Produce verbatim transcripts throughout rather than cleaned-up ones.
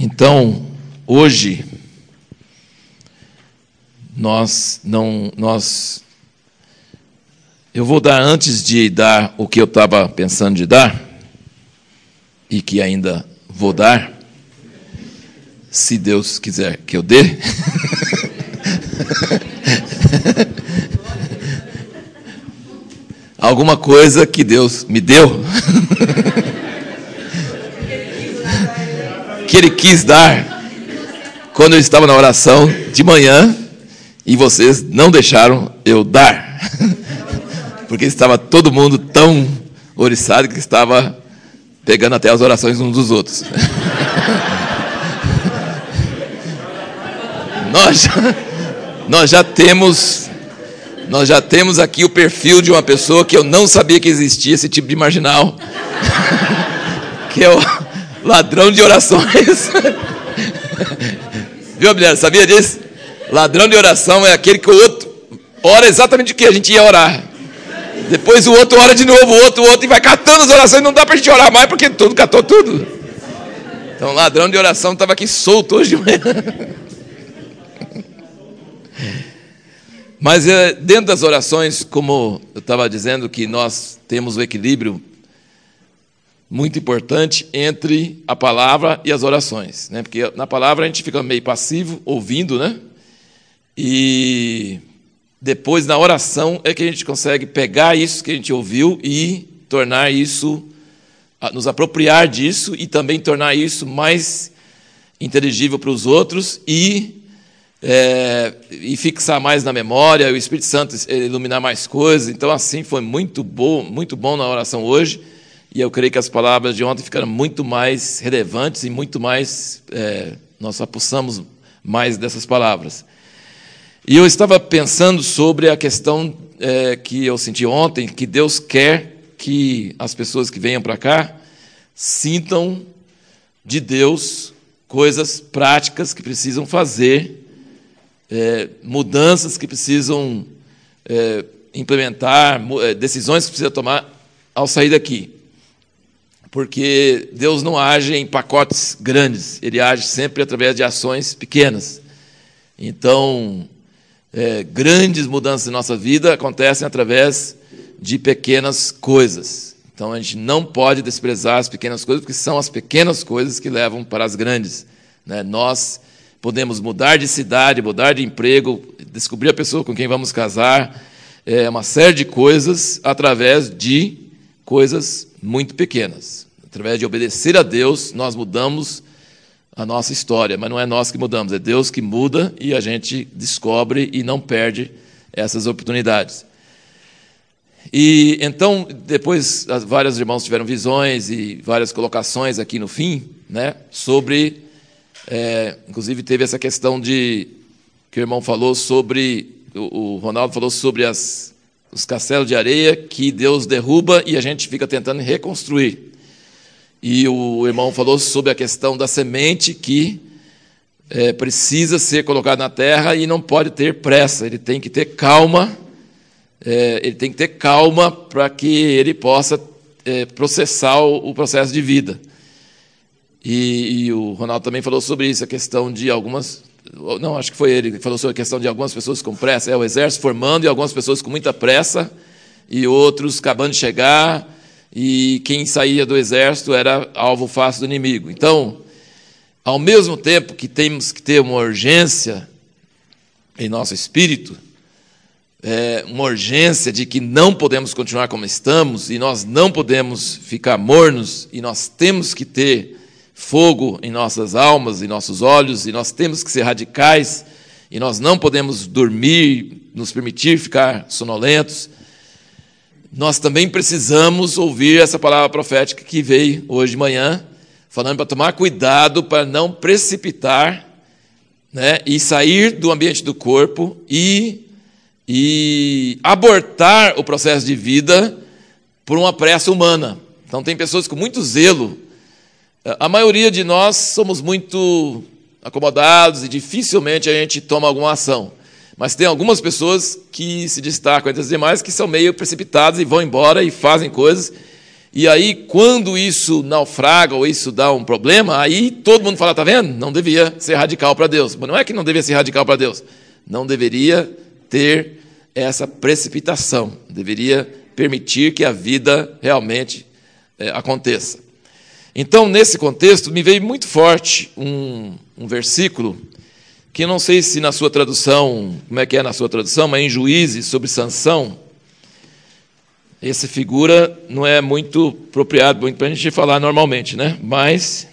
Então, hoje, nós não, nós, eu vou dar, antes de dar o que eu estava pensando de dar, e que ainda vou dar, se Deus quiser que eu dê, alguma coisa que Deus me deu, que Ele quis dar, quando eu estava na oração de manhã, e vocês não deixaram eu dar, porque estava todo mundo tão oriçado que estava pegando até as orações uns dos outros. Nós já, nós já temos, nós já temos aqui o perfil de uma pessoa que eu não sabia que existia esse tipo de marginal, que é o ladrão de orações. Viu, Adriano? Sabia disso? Ladrão de oração é aquele que o outro ora exatamente o que a gente ia orar. Depois o outro ora de novo, o outro, o outro, e vai catando as orações. Não dá para a gente orar mais, porque tudo catou tudo. Então, o ladrão de oração estava aqui solto hoje de manhã. Mas dentro das orações, como eu estava dizendo, que nós temos o equilíbrio muito importante entre a palavra e as orações, né? Porque na palavra a gente fica meio passivo, ouvindo, né? E depois, na oração, é que a gente consegue pegar isso que a gente ouviu e tornar isso, nos apropriar disso e também tornar isso mais inteligível para os outros e, é, e fixar mais na memória, o Espírito Santo iluminar mais coisas. Então, assim, foi muito bom, muito bom na oração hoje. E eu creio que as palavras de ontem ficaram muito mais relevantes e muito mais, é, nós apossamos mais dessas palavras. E eu estava pensando sobre a questão é, que eu senti ontem, que Deus quer que as pessoas que venham para cá sintam de Deus coisas práticas que precisam fazer, é, mudanças que precisam é, implementar, decisões que precisam tomar ao sair daqui. Porque Deus não age em pacotes grandes, Ele age sempre através de ações pequenas. Então, é, grandes mudanças na nossa vida acontecem através de pequenas coisas. Então, a gente não pode desprezar as pequenas coisas, porque são as pequenas coisas que levam para as grandes, né? Nós podemos mudar de cidade, mudar de emprego, descobrir a pessoa com quem vamos casar, é, uma série de coisas através de coisas muito pequenas. Através de obedecer a Deus, nós mudamos a nossa história, mas não é nós que mudamos, é Deus que muda e a gente descobre e não perde essas oportunidades. E então, depois, vários irmãos tiveram visões e várias colocações aqui no fim, né, sobre, é, inclusive teve essa questão de, que o irmão falou sobre, o, o Ronaldo falou sobre as os castelos de areia que Deus derruba e a gente fica tentando reconstruir. E o irmão falou sobre a questão da semente que é, precisa ser colocada na terra e não pode ter pressa, ele tem que ter calma, é, ele tem que ter calma para que ele possa é, processar o, o processo de vida. E, e o Ronaldo também falou sobre isso, a questão de algumas... Não, acho que foi ele que falou sobre a questão de algumas pessoas com pressa. É o exército formando e algumas pessoas com muita pressa e outros acabando de chegar e quem saía do exército era alvo fácil do inimigo. Então, ao mesmo tempo que temos que ter uma urgência em nosso espírito, é, uma urgência de que não podemos continuar como estamos e nós não podemos ficar mornos e nós temos que ter fogo em nossas almas, em nossos olhos, e nós temos que ser radicais, e nós não podemos dormir, nos permitir ficar sonolentos. Nós também precisamos ouvir essa palavra profética que veio hoje de manhã, falando para tomar cuidado para não precipitar, né, e sair do ambiente do corpo e, e abortar o processo de vida por uma pressa humana. Então, tem pessoas com muito zelo. A maioria de nós somos muito acomodados e dificilmente a gente toma alguma ação. Mas tem algumas pessoas que se destacam entre as demais que são meio precipitadas e vão embora e fazem coisas. E aí, quando isso naufraga ou isso dá um problema, aí todo mundo fala, tá vendo? Não devia ser radical para Deus. Mas não é que não devia ser radical para Deus. Não deveria ter essa precipitação. Deveria permitir que a vida realmente é, aconteça. Então, nesse contexto, me veio muito forte um, um versículo que eu não sei se na sua tradução, como é que é na sua tradução, mas em Juízes, sobre Sansão, essa figura não é muito apropriado muito para a gente falar normalmente, né? Mas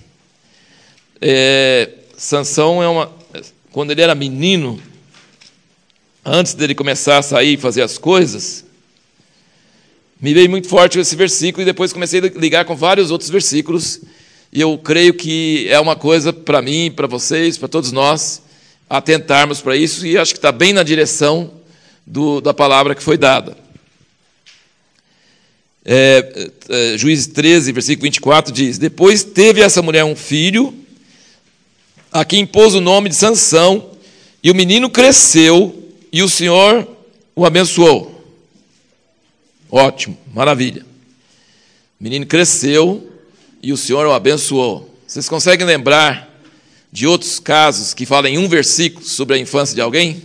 é, Sansão é uma, quando ele era menino, antes dele começar a sair e fazer as coisas, me veio muito forte esse versículo e depois comecei a ligar com vários outros versículos e eu creio que é uma coisa para mim, para vocês, para todos nós, atentarmos para isso e acho que está bem na direção do, da palavra que foi dada. É, é, Juízes treze, versículo vinte e quatro diz: depois teve essa mulher um filho, a quem pôs o nome de Sansão, e o menino cresceu, e o Senhor o abençoou. Ótimo, maravilha. O menino cresceu, e o Senhor o abençoou. Vocês conseguem lembrar de outros casos que falam em um versículo sobre a infância de alguém?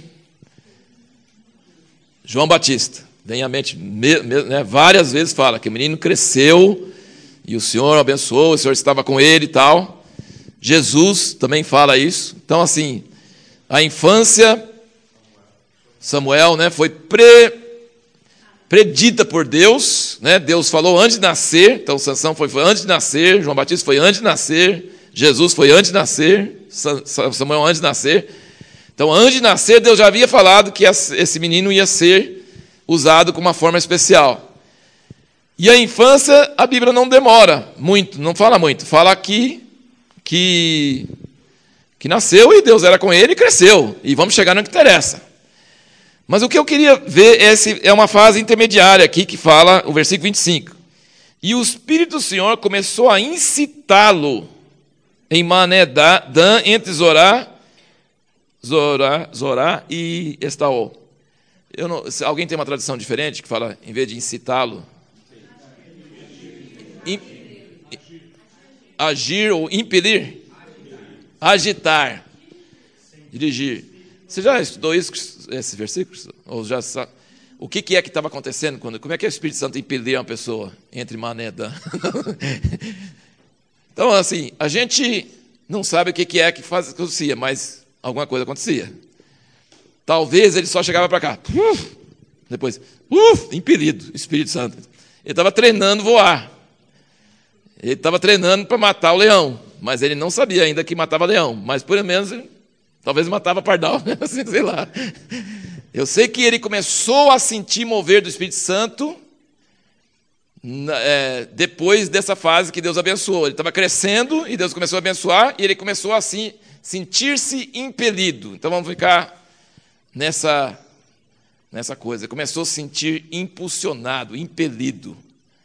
João Batista. Vem à mente, né, várias vezes fala que o menino cresceu e o Senhor o abençoou, o Senhor estava com ele e tal. Jesus também fala isso. Então, assim, a infância, Samuel, né, foi pre, predita por Deus, né? Deus falou antes de nascer, então Sansão foi, foi antes de nascer, João Batista foi antes de nascer, Jesus foi antes de nascer, Samuel antes de nascer. Então, antes de nascer, Deus já havia falado que esse menino ia ser usado com uma forma especial. E a infância, a Bíblia não demora muito, não fala muito. Fala aqui que, que nasceu e Deus era com ele e cresceu. E vamos chegar no que interessa. Mas o que eu queria ver é, esse, é uma fase intermediária aqui que fala o versículo vinte e cinco. E o Espírito do Senhor começou a incitá-lo em Mané Dan, entre Zorá, Zorá, Zorá e Estaol. Eu não, se alguém tem uma tradução diferente que fala, em vez de incitá-lo, in, agir ou impelir, agitar, dirigir. Você já estudou isso, esse versículo? Ou já sabe? O que, que é que estava acontecendo? Quando, como é que o Espírito Santo impelia uma pessoa entre Mané e Dan? Então, assim, a gente não sabe o que, que é que faz, acontecia, mas alguma coisa acontecia. Talvez ele só chegava para cá, uf, depois, uf, impelido, Espírito Santo. Ele estava treinando voar. Ele estava treinando para matar o leão, mas ele não sabia ainda que matava leão. Mas, pelo menos, ele, talvez matava pardal, assim, sei lá. Eu sei que ele começou a sentir mover do Espírito Santo é, depois dessa fase que Deus abençoou. Ele estava crescendo e Deus começou a abençoar e ele começou a assim, sentir-se impelido. Então, vamos ficar nessa, nessa coisa. Ele começou a se sentir impulsionado, impelido.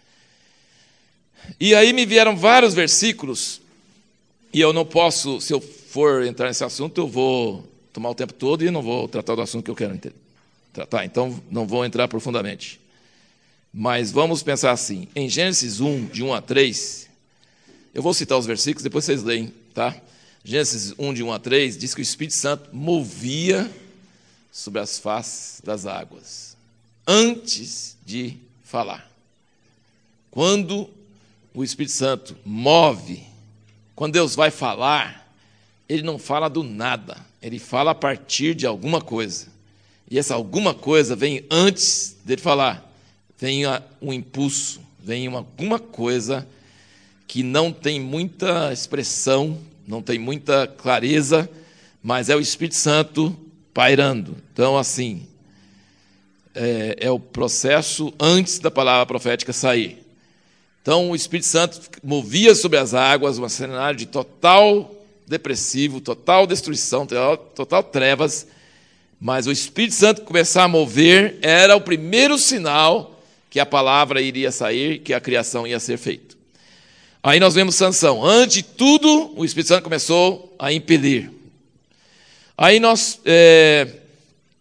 E aí me vieram vários versículos, e eu não posso, se eu for entrar nesse assunto, eu vou tomar o tempo todo e não vou tratar do assunto que eu quero tratar. Então, não vou entrar profundamente. Mas vamos pensar assim. Em Gênesis um, de um a três, eu vou citar os versículos, depois vocês leem, tá? Gênesis um, de um a três, diz que o Espírito Santo movia sobre as faces das águas, antes de falar. Quando o Espírito Santo move, quando Deus vai falar, ele não fala do nada, ele fala a partir de alguma coisa. E essa alguma coisa vem antes dele falar, vem um impulso, vem uma, alguma coisa que não tem muita expressão, não tem muita clareza, mas é o Espírito Santo pairando. Então, assim, é, é o processo antes da palavra profética sair. Então, o Espírito Santo movia sobre as águas um cenário de total depressivo, total destruição, total, total trevas, mas o Espírito Santo começar a mover era o primeiro sinal que a palavra iria sair, que a criação ia ser feita. Aí nós vemos Sansão. Antes de tudo, o Espírito Santo começou a impelir. Aí nós, é,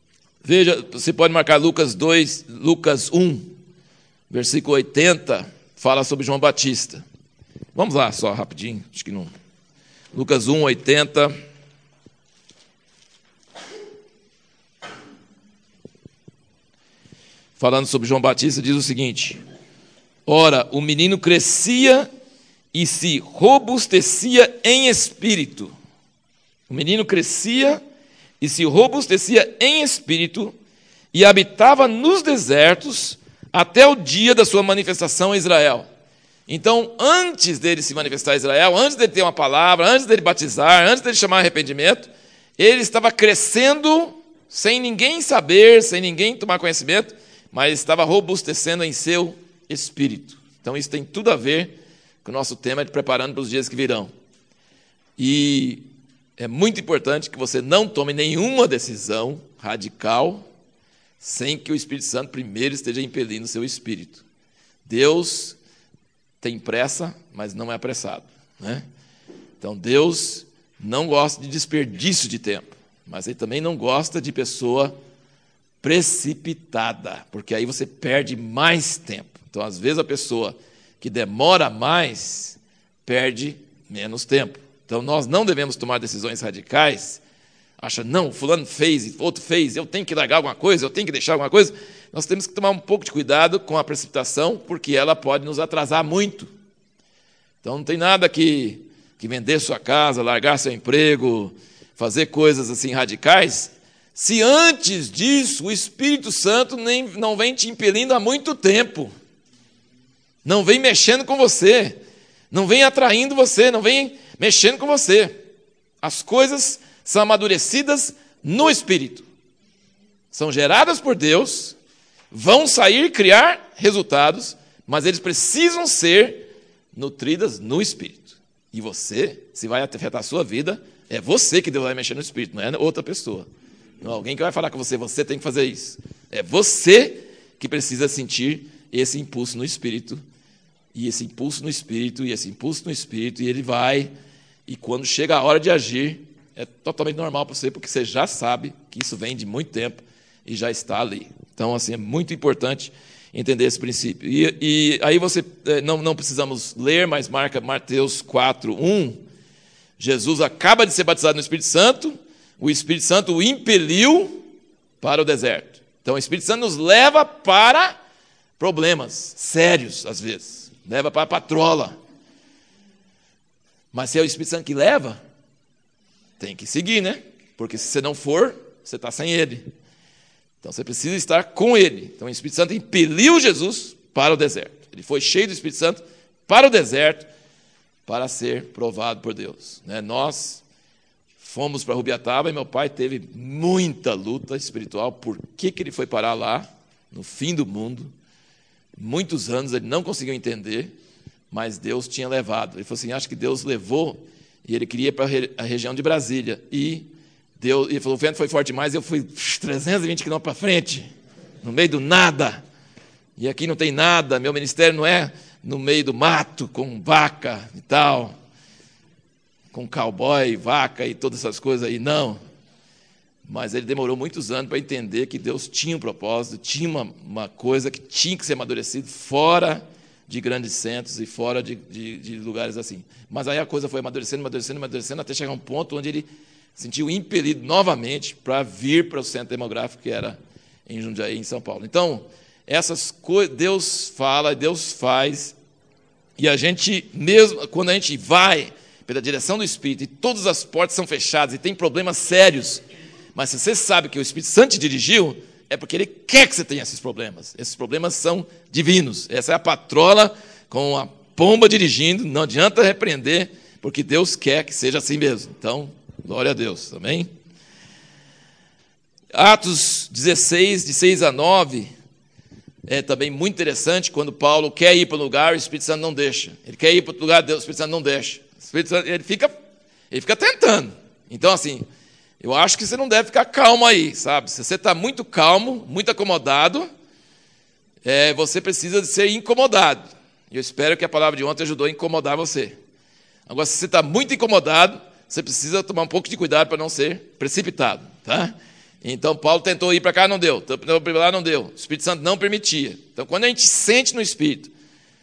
veja, você pode marcar Lucas dois, Lucas um, versículo oitenta, fala sobre João Batista. Vamos lá, só rapidinho, acho que não. Lucas um, oitenta. Falando sobre João Batista, diz o seguinte: ora, o menino crescia e se robustecia em espírito. O menino crescia e se robustecia em espírito e habitava nos desertos até o dia da sua manifestação a Israel. Então, antes dele se manifestar a Israel, antes dele ter uma palavra, antes dele batizar, antes dele chamar arrependimento, ele estava crescendo sem ninguém saber, sem ninguém tomar conhecimento, mas estava robustecendo em seu espírito. Então, isso tem tudo a ver com o nosso tema de preparando para os dias que virão. E é muito importante que você não tome nenhuma decisão radical sem que o Espírito Santo primeiro esteja impelindo o seu espírito. Deus tem pressa, mas não é apressado, né? Então, Deus não gosta de desperdício de tempo, mas Ele também não gosta de pessoa precipitada, porque aí você perde mais tempo. Então, às vezes, a pessoa que demora mais perde menos tempo. Então, nós não devemos tomar decisões radicais, acha, não, fulano fez, outro fez, eu tenho que largar alguma coisa, eu tenho que deixar alguma coisa. Nós temos que tomar um pouco de cuidado com a precipitação, porque ela pode nos atrasar muito. Então, não tem nada que, que vender sua casa, largar seu emprego, fazer coisas assim radicais, se antes disso o Espírito Santo nem, não vem te impelindo há muito tempo, não vem mexendo com você, não vem atraindo você, não vem mexendo com você. As coisas são amadurecidas no Espírito, são geradas por Deus, vão sair, criar resultados, mas eles precisam ser nutridas no Espírito. E você, se vai afetar a sua vida, é você que Deus vai mexer no Espírito, não é outra pessoa. Não é alguém que vai falar com você, você tem que fazer isso. É você que precisa sentir esse impulso no Espírito, e esse impulso no Espírito, e esse impulso no Espírito, e ele vai, e quando chega a hora de agir, é totalmente normal para você, porque você já sabe que isso vem de muito tempo e já está ali. Então, assim, é muito importante entender esse princípio. E, e aí você, não, não precisamos ler, mas marca Mateus quatro, um, Jesus acaba de ser batizado no Espírito Santo, o Espírito Santo o impeliu para o deserto. Então, o Espírito Santo nos leva para problemas sérios, às vezes. Leva para a patrola. Mas se é o Espírito Santo que leva, tem que seguir, né? Porque se você não for, você está sem Ele. Então, você precisa estar com Ele. Então, o Espírito Santo impeliu Jesus para o deserto. Ele foi cheio do Espírito Santo para o deserto para ser provado por Deus. Né? Nós fomos para Rubiataba e meu pai teve muita luta espiritual. Por que, que ele foi parar lá, no fim do mundo? Muitos anos ele não conseguiu entender, mas Deus tinha levado. Ele falou assim, acho que Deus levou, e ele queria ir para a região de Brasília. E Deus, ele falou, o vento foi forte demais, eu fui trezentos e vinte quilômetros para frente, no meio do nada. E aqui não tem nada, meu ministério não é no meio do mato, com vaca e tal, com cowboy, vaca e todas essas coisas aí, não. Mas ele demorou muitos anos para entender que Deus tinha um propósito, tinha uma, uma coisa que tinha que ser amadurecida fora de grandes centros e fora de, de, de lugares assim. Mas aí a coisa foi amadurecendo, amadurecendo, amadurecendo, até chegar a um ponto onde ele sentiu impelido novamente para vir para o centro demográfico, que era em Jundiaí, em São Paulo. Então, essas coisas, Deus fala, Deus faz, e a gente, mesmo quando a gente vai pela direção do Espírito, e todas as portas são fechadas, e tem problemas sérios, mas se você sabe que o Espírito Santo te dirigiu, é porque Ele quer que você tenha esses problemas. Esses problemas são divinos. Essa é a patrola com a pomba dirigindo, não adianta repreender, porque Deus quer que seja assim mesmo. Então, glória a Deus, amém? Atos dezesseis, de seis a nove, é também muito interessante, quando Paulo quer ir para um lugar, o Espírito Santo não deixa. Ele quer ir para outro lugar, Deus, o Espírito Santo não deixa. O Espírito Santo, ele fica, ele fica tentando. Então, assim, eu acho que você não deve ficar calmo aí, sabe? Se você está muito calmo, muito acomodado, é, você precisa de ser incomodado. E eu espero que a palavra de ontem ajudou a incomodar você. Agora, se você está muito incomodado, você precisa tomar um pouco de cuidado para não ser precipitado, tá? Então, Paulo tentou ir para cá, não deu. Tentou ir para lá, não deu. O Espírito Santo não permitia. Então, quando a gente sente no Espírito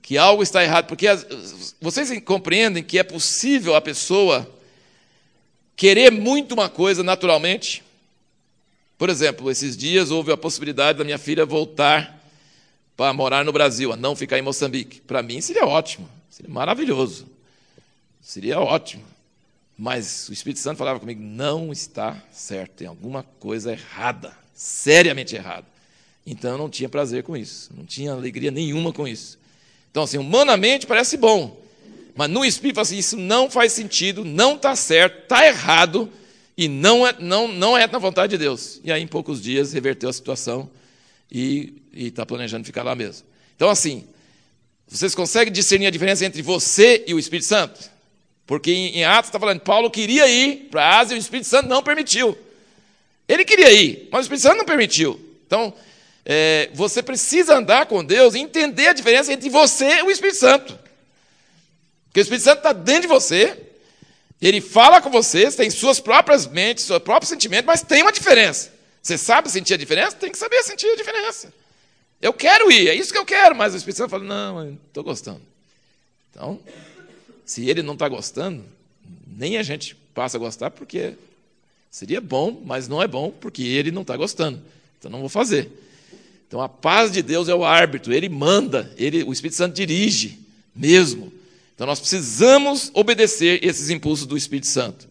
que algo está errado, porque as, vocês compreendem que é possível a pessoa querer muito uma coisa naturalmente? Por exemplo, esses dias houve a possibilidade da minha filha voltar para morar no Brasil, a não ficar em Moçambique. Para mim seria ótimo, seria maravilhoso, seria ótimo. Mas o Espírito Santo falava comigo, não está certo, tem alguma coisa errada, seriamente errada. Então eu não tinha prazer com isso, não tinha alegria nenhuma com isso. Então, assim, humanamente parece bom, mas no Espírito fala assim, isso não faz sentido, não está certo, está errado, e não é, não, não é na vontade de Deus. E aí, em poucos dias, reverteu a situação e está planejando ficar lá mesmo. Então, assim, vocês conseguem discernir a diferença entre você e o Espírito Santo? Porque em, em Atos está falando, Paulo queria ir para a Ásia e o Espírito Santo não permitiu. Ele queria ir, mas o Espírito Santo não permitiu. Então, é, você precisa andar com Deus e entender a diferença entre você e o Espírito Santo. Porque o Espírito Santo está dentro de você, ele fala com você, tem suas próprias mentes, seus próprios sentimentos, mas tem uma diferença. Você sabe sentir a diferença? Tem que saber sentir a diferença. Eu quero ir, é isso que eu quero, mas o Espírito Santo fala, não, eu não estou gostando. Então, se ele não está gostando, nem a gente passa a gostar, porque seria bom, mas não é bom, porque ele não está gostando. Então, não vou fazer. Então, a paz de Deus é o árbitro, ele manda, ele, o Espírito Santo dirige mesmo. Então, nós precisamos obedecer esses impulsos do Espírito Santo.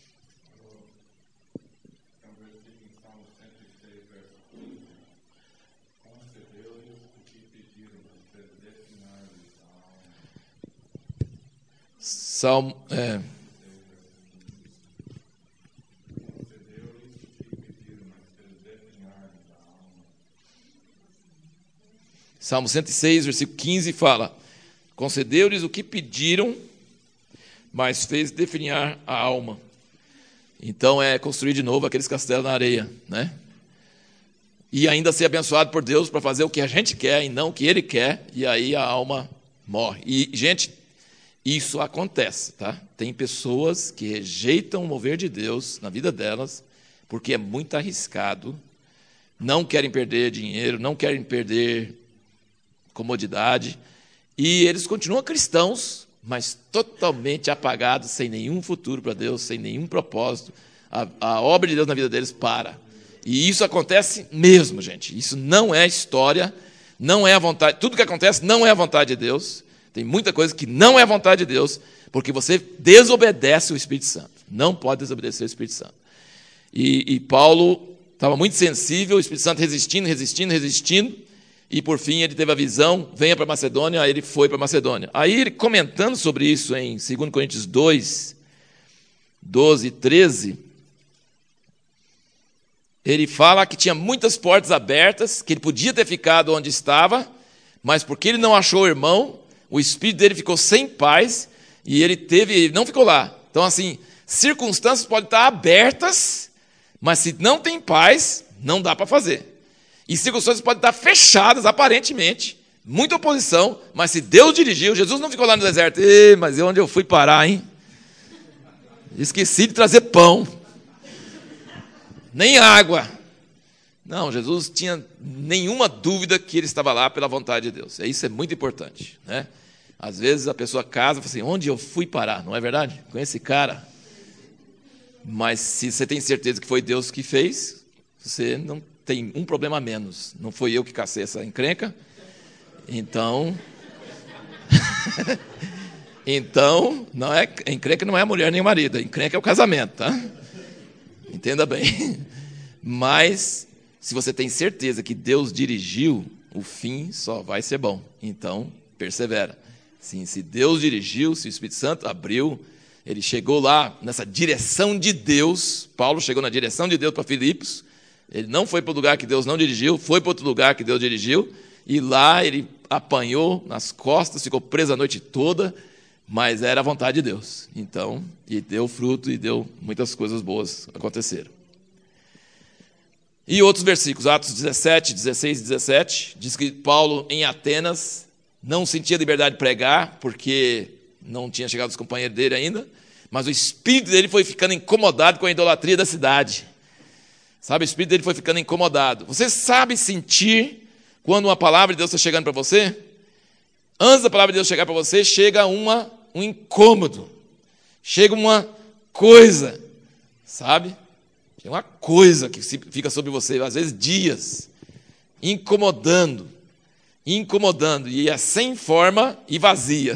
Salmo, é, Salmo cento e seis, versículo quinze, fala, concedeu-lhes o que pediram, mas fez definhar a alma. Então é construir de novo aqueles castelos na areia, né? E ainda ser abençoado por Deus para fazer o que a gente quer e não o que Ele quer, e aí a alma morre. E, gente, isso acontece, tá? Tem pessoas que rejeitam o mover de Deus na vida delas, porque é muito arriscado, não querem perder dinheiro, não querem perder comodidade, e eles continuam cristãos, mas totalmente apagados, sem nenhum futuro para Deus, sem nenhum propósito. A, a obra de Deus na vida deles para. E isso acontece mesmo, gente. Isso não é história, não é a vontade. Tudo que acontece não é a vontade de Deus. Tem muita coisa que não é a vontade de Deus, porque você desobedece o Espírito Santo. Não pode desobedecer o Espírito Santo. E, e Paulo estava muito sensível, o Espírito Santo resistindo, resistindo, resistindo, e por fim ele teve a visão, venha para Macedônia, aí ele foi para Macedônia. Aí ele comentando sobre isso em dois Coríntios dois, doze e treze, ele fala que tinha muitas portas abertas, que ele podia ter ficado onde estava, mas porque ele não achou o irmão, o espírito dele ficou sem paz, e ele teve, ele não ficou lá. Então, assim, circunstâncias podem estar abertas, mas se não tem paz, não dá para fazer. E circunstâncias podem estar fechadas, aparentemente, muita oposição, mas se Deus dirigiu, Jesus não ficou lá no deserto, Ei, mas onde eu fui parar, hein? Esqueci de trazer pão, nem água. Não, Jesus tinha nenhuma dúvida que ele estava lá pela vontade de Deus. Isso é muito importante, né? Às vezes a pessoa casa e fala assim, onde eu fui parar? Não é verdade? Com esse cara. Mas se você tem certeza que foi Deus que fez, você não tem um problema a menos. Não foi eu que cacei essa encrenca. Então... então, não é, encrenca não é a mulher nem o marido. Encrenca é o casamento, tá? Entenda bem. Mas, se você tem certeza que Deus dirigiu, o fim só vai ser bom. Então, persevera. Sim, se Deus dirigiu, se o Espírito Santo abriu, ele chegou lá nessa direção de Deus. Paulo chegou na direção de Deus para Filipos. Ele não foi para o lugar que Deus não dirigiu, foi para outro lugar que Deus dirigiu. E lá ele apanhou nas costas, ficou preso a noite toda, mas era a vontade de Deus. Então, e deu fruto e deu muitas coisas boas aconteceram. E outros versículos, Atos dezessete, dezesseis e dezessete, diz que Paulo em Atenas não sentia liberdade de pregar, porque não tinha chegado os companheiros dele ainda, mas o espírito dele foi ficando incomodado com a idolatria da cidade. Sabe, o espírito dele foi ficando incomodado. Você sabe sentir quando uma palavra de Deus está chegando para você? Antes da palavra de Deus chegar para você, chega uma, um incômodo. Chega uma coisa, sabe? Chega uma coisa que fica sobre você, às vezes dias, incomodando, incomodando, e é sem forma e vazia.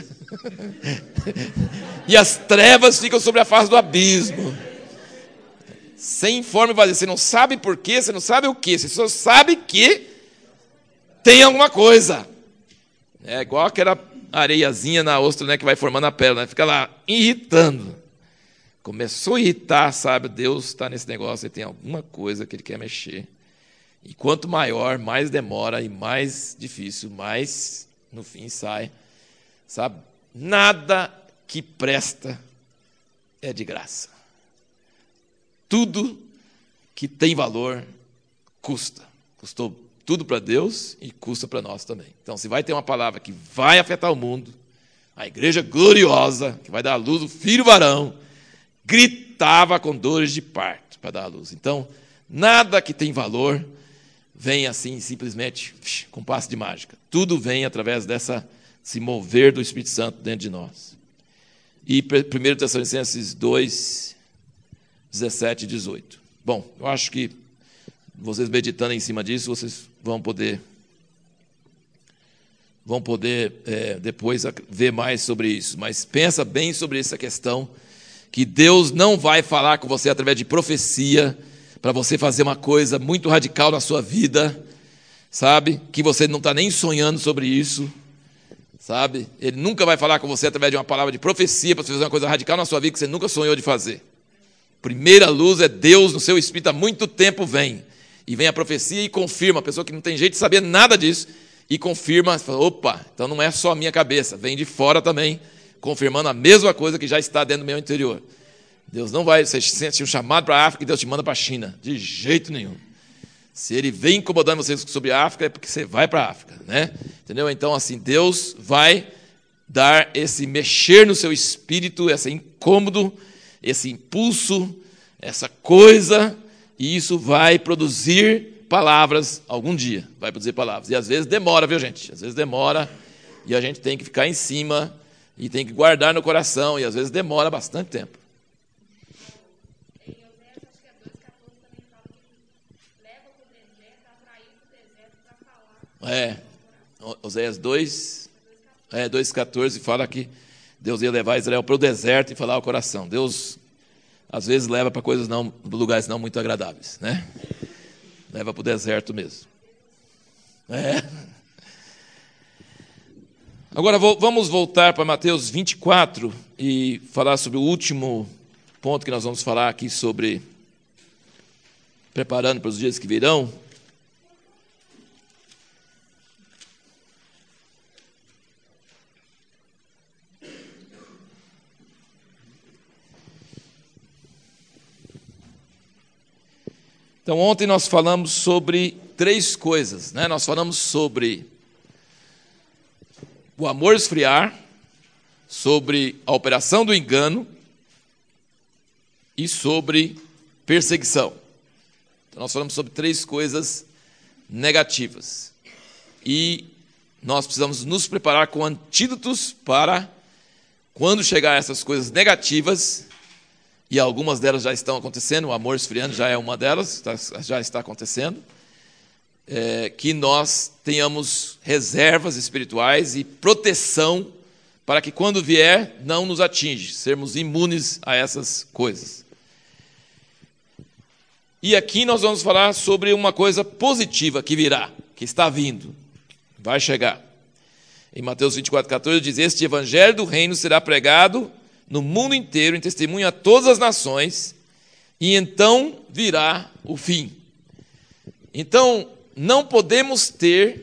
E as trevas ficam sobre a face do abismo. Sem forma e vazia. Você não sabe por quê, você não sabe o quê, você só sabe que tem alguma coisa. É igual aquela areiazinha na ostra, né, que vai formando a pérola, né? Fica lá irritando. Começou a irritar, sabe? Deus está nesse negócio e tem alguma coisa que Ele quer mexer. E quanto maior, mais demora e mais difícil, mais no fim sai. Sabe? Nada que presta é de graça. Tudo que tem valor custa. Custou tudo para Deus e custa para nós também. Então, se vai ter uma palavra que vai afetar o mundo, a igreja gloriosa, que vai dar à luz o filho varão, gritava com dores de parto para dar à luz. Então, nada que tem valor vem assim, simplesmente, com passe de mágica. Tudo vem através dessa, se mover do Espírito Santo dentro de nós. E primeira Tessalonicenses dois, dezessete e dezoito. Bom, eu acho que vocês meditando em cima disso, vocês vão poder, vão poder é, depois ver mais sobre isso. Mas pensa bem sobre essa questão, que Deus não vai falar com você através de profecia, para você fazer uma coisa muito radical na sua vida, sabe? Que você não está nem sonhando sobre isso, sabe? Ele nunca vai falar com você através de uma palavra de profecia, para você fazer uma coisa radical na sua vida que você nunca sonhou de fazer. Primeira luz é Deus no seu espírito, há muito tempo vem. E vem a profecia e confirma, a pessoa que não tem jeito de saber nada disso, e confirma, fala, opa, então não é só a minha cabeça, vem de fora também, confirmando a mesma coisa que já está dentro do meu interior. Deus não vai, você sente um chamado para a África e Deus te manda para a China, de jeito nenhum. Se Ele vem incomodando vocês sobre a África, é porque você vai para a África, né? Entendeu? Então, assim, Deus vai dar esse mexer no seu espírito, esse incômodo, esse impulso, essa coisa, e isso vai produzir palavras algum dia, vai produzir palavras. E às vezes demora, viu, gente? Às vezes demora, e a gente tem que ficar em cima, e tem que guardar no coração, e às vezes demora bastante tempo. É, Oséias dois, é, dois, catorze fala que Deus ia levar Israel para o deserto e falar ao coração. Deus, às vezes, leva para coisas não, lugares não muito agradáveis, né? Leva para o deserto mesmo. É. Agora, vamos voltar para Mateus vinte e quatro e falar sobre o último ponto que nós vamos falar aqui sobre preparando para os dias que virão. Então, ontem nós falamos sobre três coisas, né? Nós falamos sobre o amor esfriar, sobre a operação do engano e sobre perseguição. Então, nós falamos sobre três coisas negativas. E nós precisamos nos preparar com antídotos para, quando chegar essas coisas negativas, e algumas delas já estão acontecendo, o amor esfriando já é uma delas, já está acontecendo, é, que nós tenhamos reservas espirituais e proteção para que quando vier não nos atinge, sermos imunes a essas coisas. E aqui nós vamos falar sobre uma coisa positiva que virá, que está vindo, vai chegar. Em Mateus vinte e quatro, catorze diz, este evangelho do reino será pregado no mundo inteiro, em testemunho a todas as nações, e então virá o fim. Então, não podemos ter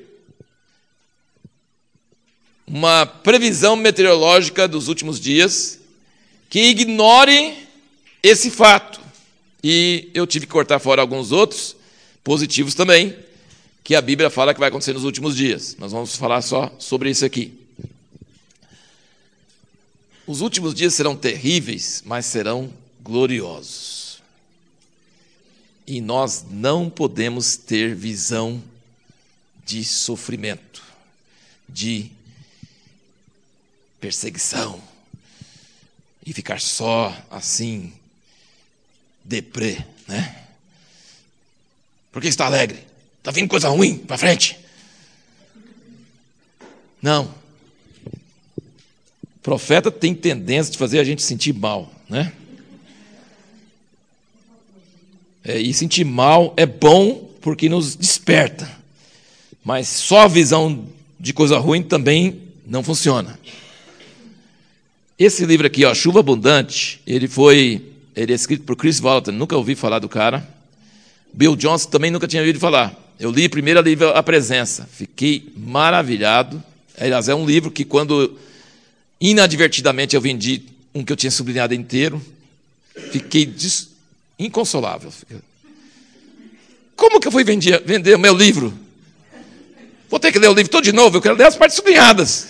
uma previsão meteorológica dos últimos dias que ignore esse fato. E eu tive que cortar fora alguns outros, positivos também, que a Bíblia fala que vai acontecer nos últimos dias. Nós vamos falar só sobre isso aqui. Os últimos dias serão terríveis, mas serão gloriosos. E nós não podemos ter visão de sofrimento, de perseguição e ficar só assim, deprê, né? Por que está alegre? Está vindo coisa ruim para frente? Não. O profeta tem tendência de fazer a gente sentir mal, né? É, e sentir mal é bom porque nos desperta. Mas só a visão de coisa ruim também não funciona. Esse livro aqui, ó, Chuva Abundante, ele foi ele é escrito por Chris Vallotton, nunca ouvi falar do cara. Bill Johnson também nunca tinha ouvido falar. Eu li primeiro o livro A Presença, fiquei maravilhado. Aliás, é um livro que quando inadvertidamente eu vendi um que eu tinha sublinhado inteiro, fiquei des... inconsolável. Como que eu fui vender, vender o meu livro? Vou ter que ler o livro todo de novo, eu quero ler as partes sublinhadas.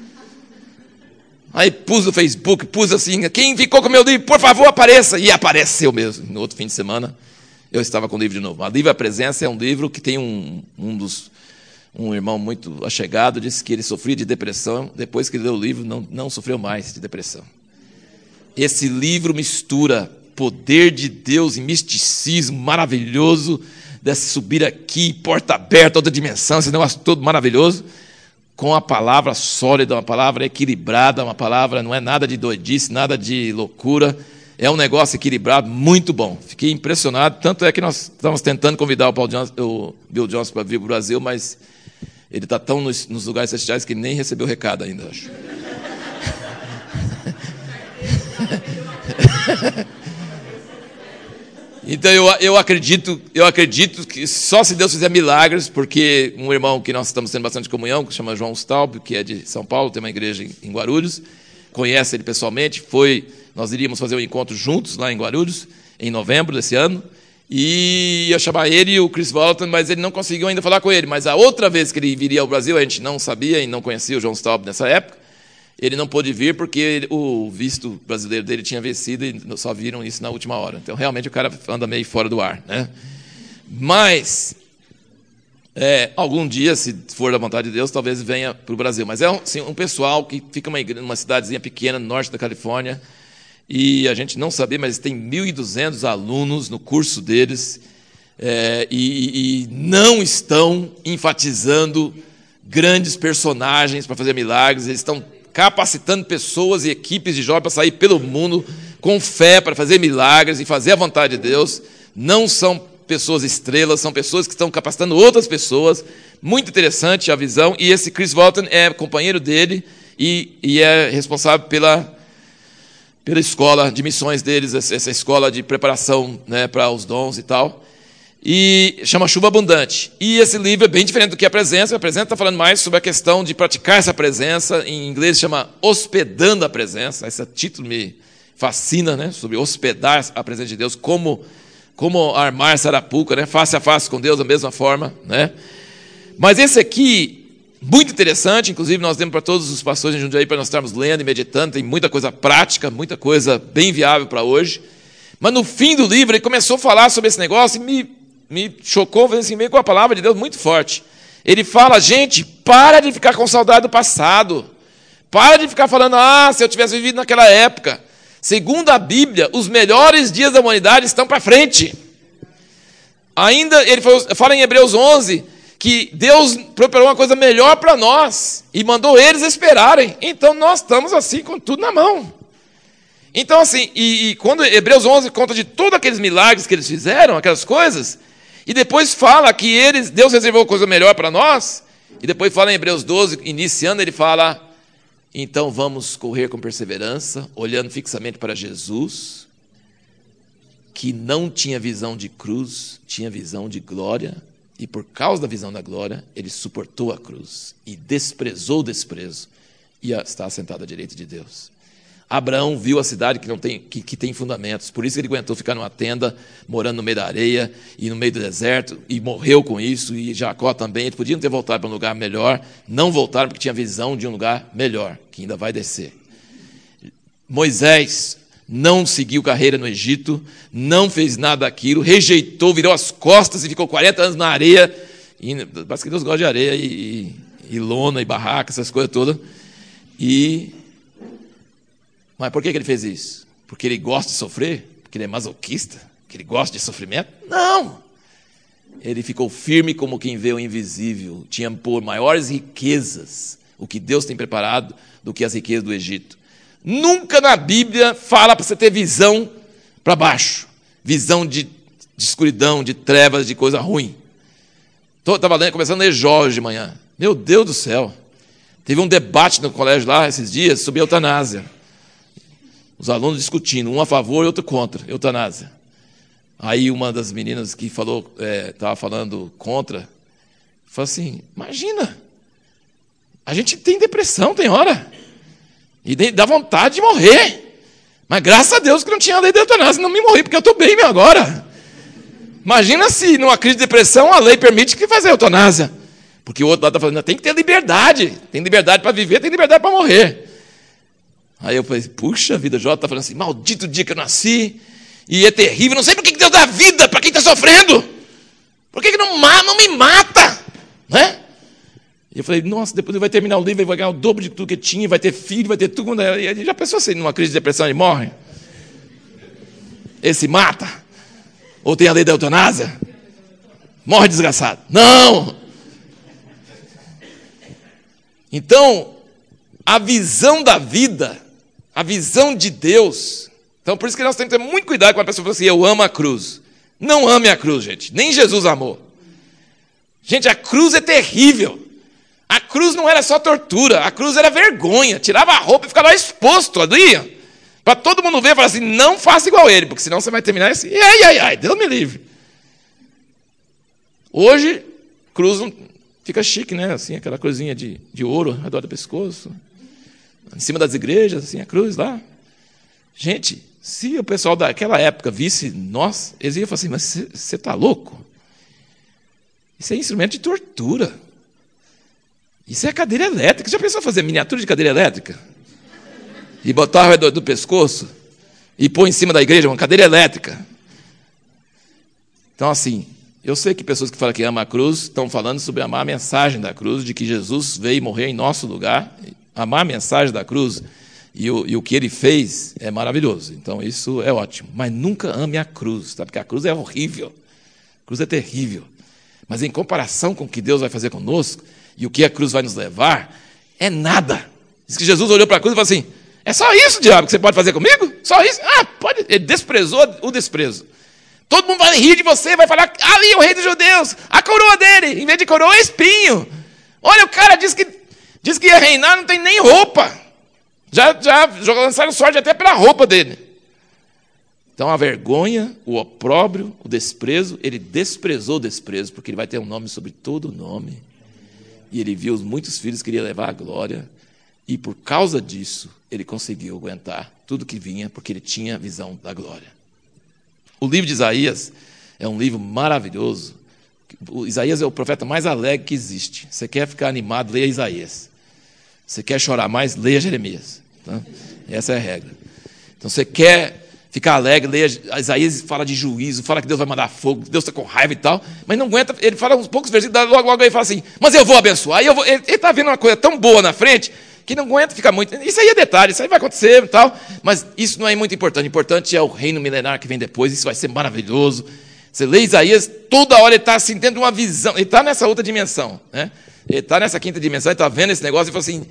Aí pus no Facebook, pus assim, quem ficou com o meu livro, por favor, apareça. E apareceu mesmo. No outro fim de semana, eu estava com o livro de novo. O livro A Presença é um livro que tem um, um dos... Um irmão muito achegado disse que ele sofria de depressão. Depois que ele leu o livro, não, não sofreu mais de depressão. Esse livro mistura poder de Deus e misticismo maravilhoso, desse subir aqui, porta aberta, outra dimensão, esse negócio todo maravilhoso, com a palavra sólida, uma palavra equilibrada, uma palavra, não é nada de doidice, nada de loucura, é um negócio equilibrado, muito bom. Fiquei impressionado, tanto é que nós estamos tentando convidar o, Paul Johnson, o Bill Johnson para vir para o Brasil, mas ele está tão nos, nos lugares celestiais que nem recebeu o recado ainda, acho. Então eu, eu, acredito, eu acredito que só se Deus fizer milagres, porque um irmão que nós estamos tendo bastante comunhão, que se chama João Staub, que é de São Paulo, tem uma igreja em Guarulhos, conhece ele pessoalmente, foi, nós iríamos fazer um encontro juntos lá em Guarulhos, em novembro desse ano, e ia chamar ele e o Chris Vallotton, mas ele não conseguiu ainda falar com ele. Mas a outra vez que ele viria ao Brasil, a gente não sabia e não conhecia o João Staub nessa época, ele não pôde vir porque o visto brasileiro dele tinha vencido e só viram isso na última hora. Então, realmente, o cara anda meio fora do ar, né? Mas, é, algum dia, se for da vontade de Deus, talvez venha para o Brasil. Mas é assim, um pessoal que fica uma, igreja, uma cidadezinha pequena no norte da Califórnia, e a gente não sabia, mas tem mil e duzentos alunos no curso deles, é, e, e não estão enfatizando grandes personagens para fazer milagres, eles estão capacitando pessoas e equipes de jovens para sair pelo mundo com fé, para fazer milagres e fazer a vontade de Deus. Não são pessoas estrelas, são pessoas que estão capacitando outras pessoas. Muito interessante a visão. E esse Chris Vallotton é companheiro dele e, e é responsável pela, pela escola de missões deles, essa escola de preparação, né, para os dons e tal. E chama Chuva Abundante. E esse livro é bem diferente do que a Presença. A Presença está falando mais sobre a questão de praticar essa presença. Em inglês chama Hospedando a Presença. Esse título me fascina, né? Sobre hospedar a presença de Deus, como, como armar essa arapuca, né? Face a face com Deus da mesma forma, né? Mas esse aqui, muito interessante, inclusive nós demos para todos os pastores em Jundiaí para nós estarmos lendo e meditando. Tem muita coisa prática, muita coisa bem viável para hoje. Mas no fim do livro ele começou a falar sobre esse negócio e me me chocou, assim, meio com a palavra de Deus muito forte. Ele fala, gente, para de ficar com saudade do passado. Para de ficar falando, ah, se eu tivesse vivido naquela época. Segundo a Bíblia, os melhores dias da humanidade estão para frente. Ainda, ele fala em Hebreus onze, que Deus preparou uma coisa melhor para nós e mandou eles esperarem. Então, nós estamos assim, com tudo na mão. Então, assim, e, e quando Hebreus onze conta de todos aqueles milagres que eles fizeram, aquelas coisas, e depois fala que eles, Deus reservou coisa melhor para nós, e depois fala em Hebreus doze, iniciando, ele fala, então vamos correr com perseverança, olhando fixamente para Jesus, que não tinha visão de cruz, tinha visão de glória, e por causa da visão da glória, ele suportou a cruz, e desprezou o desprezo, e está sentado à direita de Deus. Abraão viu a cidade que, não tem, que, que tem fundamentos, por isso ele aguentou ficar numa tenda, morando no meio da areia e no meio do deserto, e morreu com isso, e Jacó também. Eles podiam ter voltado para um lugar melhor, não voltaram porque tinha visão de um lugar melhor, que ainda vai descer. Moisés não seguiu carreira no Egito, não fez nada daquilo, rejeitou, virou as costas e ficou quarenta anos na areia, e, parece que Deus gosta de areia, e, e, e lona, e barraca, essas coisas todas, e Mas por que ele fez isso? Porque ele gosta de sofrer? Porque ele é masoquista? Porque ele gosta de sofrimento? Não! Ele ficou firme como quem vê o invisível. Tinha por maiores riquezas o que Deus tem preparado do que as riquezas do Egito. Nunca na Bíblia fala para você ter visão para baixo. Visão de, de escuridão, de trevas, de coisa ruim. Estava começando a ler Jó hoje de manhã. Meu Deus do céu. Teve um debate no colégio lá esses dias sobre eutanásia. Os alunos discutindo, um a favor e outro contra eutanásia. Aí uma das meninas que falou, estava é, falando contra, falou assim, imagina, a gente tem depressão, tem hora, e dá vontade de morrer. Mas graças a Deus que não tinha lei da eutanásia, não me morri, porque eu estou bem agora. Imagina se numa crise de depressão a lei permite que faça a eutanásia. Porque o outro lado está falando, tem que ter liberdade. Tem liberdade para viver, tem liberdade para morrer. Aí eu falei, puxa vida, Jó está falando assim, maldito dia que eu nasci, e é terrível, não sei por que Deus dá vida para quem está sofrendo. Por que não, não me mata? Né? E eu falei, nossa, depois ele vai terminar o livro, ele vai ganhar o dobro de tudo que tinha, vai ter filho, vai ter tudo. E ele já pensou assim, numa crise de depressão ele morre? Ele se mata? Ou tem a lei da eutanásia? Morre desgraçado. Não! Então, a visão da vida, a visão de Deus. Então, por isso que nós temos que ter muito cuidado quando a pessoa fala assim, eu amo a cruz. Não ame a cruz, gente. Nem Jesus amou. Gente, a cruz é terrível. A cruz não era só tortura, a cruz era vergonha. Tirava a roupa e ficava exposto ali, para todo mundo ver e falar assim, não faça igual ele, porque senão você vai terminar assim, ai, ai, ai, Deus me livre. Hoje, cruz não... Fica chique, né? Assim, aquela cruzinha de, de ouro ao redor do pescoço. Em cima das igrejas, assim, a cruz lá. Gente, se o pessoal daquela época visse nós, eles iam falar assim, mas você está louco? Isso é instrumento de tortura. Isso é cadeira elétrica. Já pensou fazer miniatura de cadeira elétrica? E botar ao redor do pescoço? E pôr em cima da igreja uma cadeira elétrica? Então, assim... Eu sei que pessoas que falam que amam a cruz estão falando sobre amar a mensagem da cruz, de que Jesus veio morrer em nosso lugar. Amar a mensagem da cruz e o, e o que ele fez é maravilhoso. Então, isso é ótimo. Mas nunca ame a cruz, tá? Porque a cruz é horrível. A cruz é terrível. Mas em comparação com o que Deus vai fazer conosco e o que a cruz vai nos levar, é nada. Diz que Jesus olhou para a cruz e falou assim, é só isso, diabo, que você pode fazer comigo? Só isso? Ah, pode. Ele desprezou o desprezo. Todo mundo vai rir de você, vai falar, ali é o rei dos judeus, a coroa dele, em vez de coroa, é espinho. Olha, o cara disse que, disse que ia reinar, não tem nem roupa. Já, já, já lançaram sorte até pela roupa dele. Então a vergonha, o opróbrio, o desprezo, ele desprezou o desprezo, porque ele vai ter um nome sobre todo o nome. E ele viu os muitos filhos que queria levar a glória, e por causa disso, ele conseguiu aguentar tudo que vinha, porque ele tinha a visão da glória. O livro de Isaías é um livro maravilhoso. O Isaías é o profeta mais alegre que existe. Você quer ficar animado, leia Isaías. Você quer chorar mais, leia Jeremias. Tá? Essa é a regra. Então, você quer ficar alegre, leia Isaías, fala de juízo, fala que Deus vai mandar fogo, que Deus está com raiva e tal, mas não aguenta, ele fala uns poucos versículos, logo, logo ele fala assim, mas eu vou abençoar. E eu vou, ele está vendo uma coisa tão boa na frente, que não aguenta ficar muito... Isso aí é detalhe, isso aí vai acontecer e tal, mas isso não é muito importante. O importante é o reino milenar que vem depois, isso vai ser maravilhoso. Você lê Isaías, toda hora ele está assim, tendo uma visão, ele está nessa outra dimensão, né? Ele está nessa quinta dimensão, ele está vendo esse negócio e fala assim,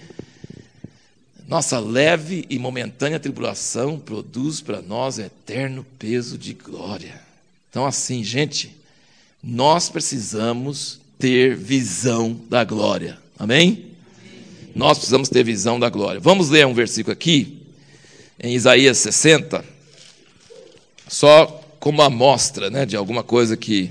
nossa leve e momentânea tribulação produz para nós eterno peso de glória. Então assim, gente, nós precisamos ter visão da glória, amém? Nós precisamos ter visão da glória. Vamos ler um versículo aqui, em Isaías sessenta, só como amostra, né, de alguma coisa que...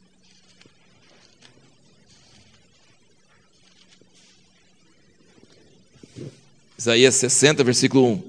Isaías sessenta, versículo um.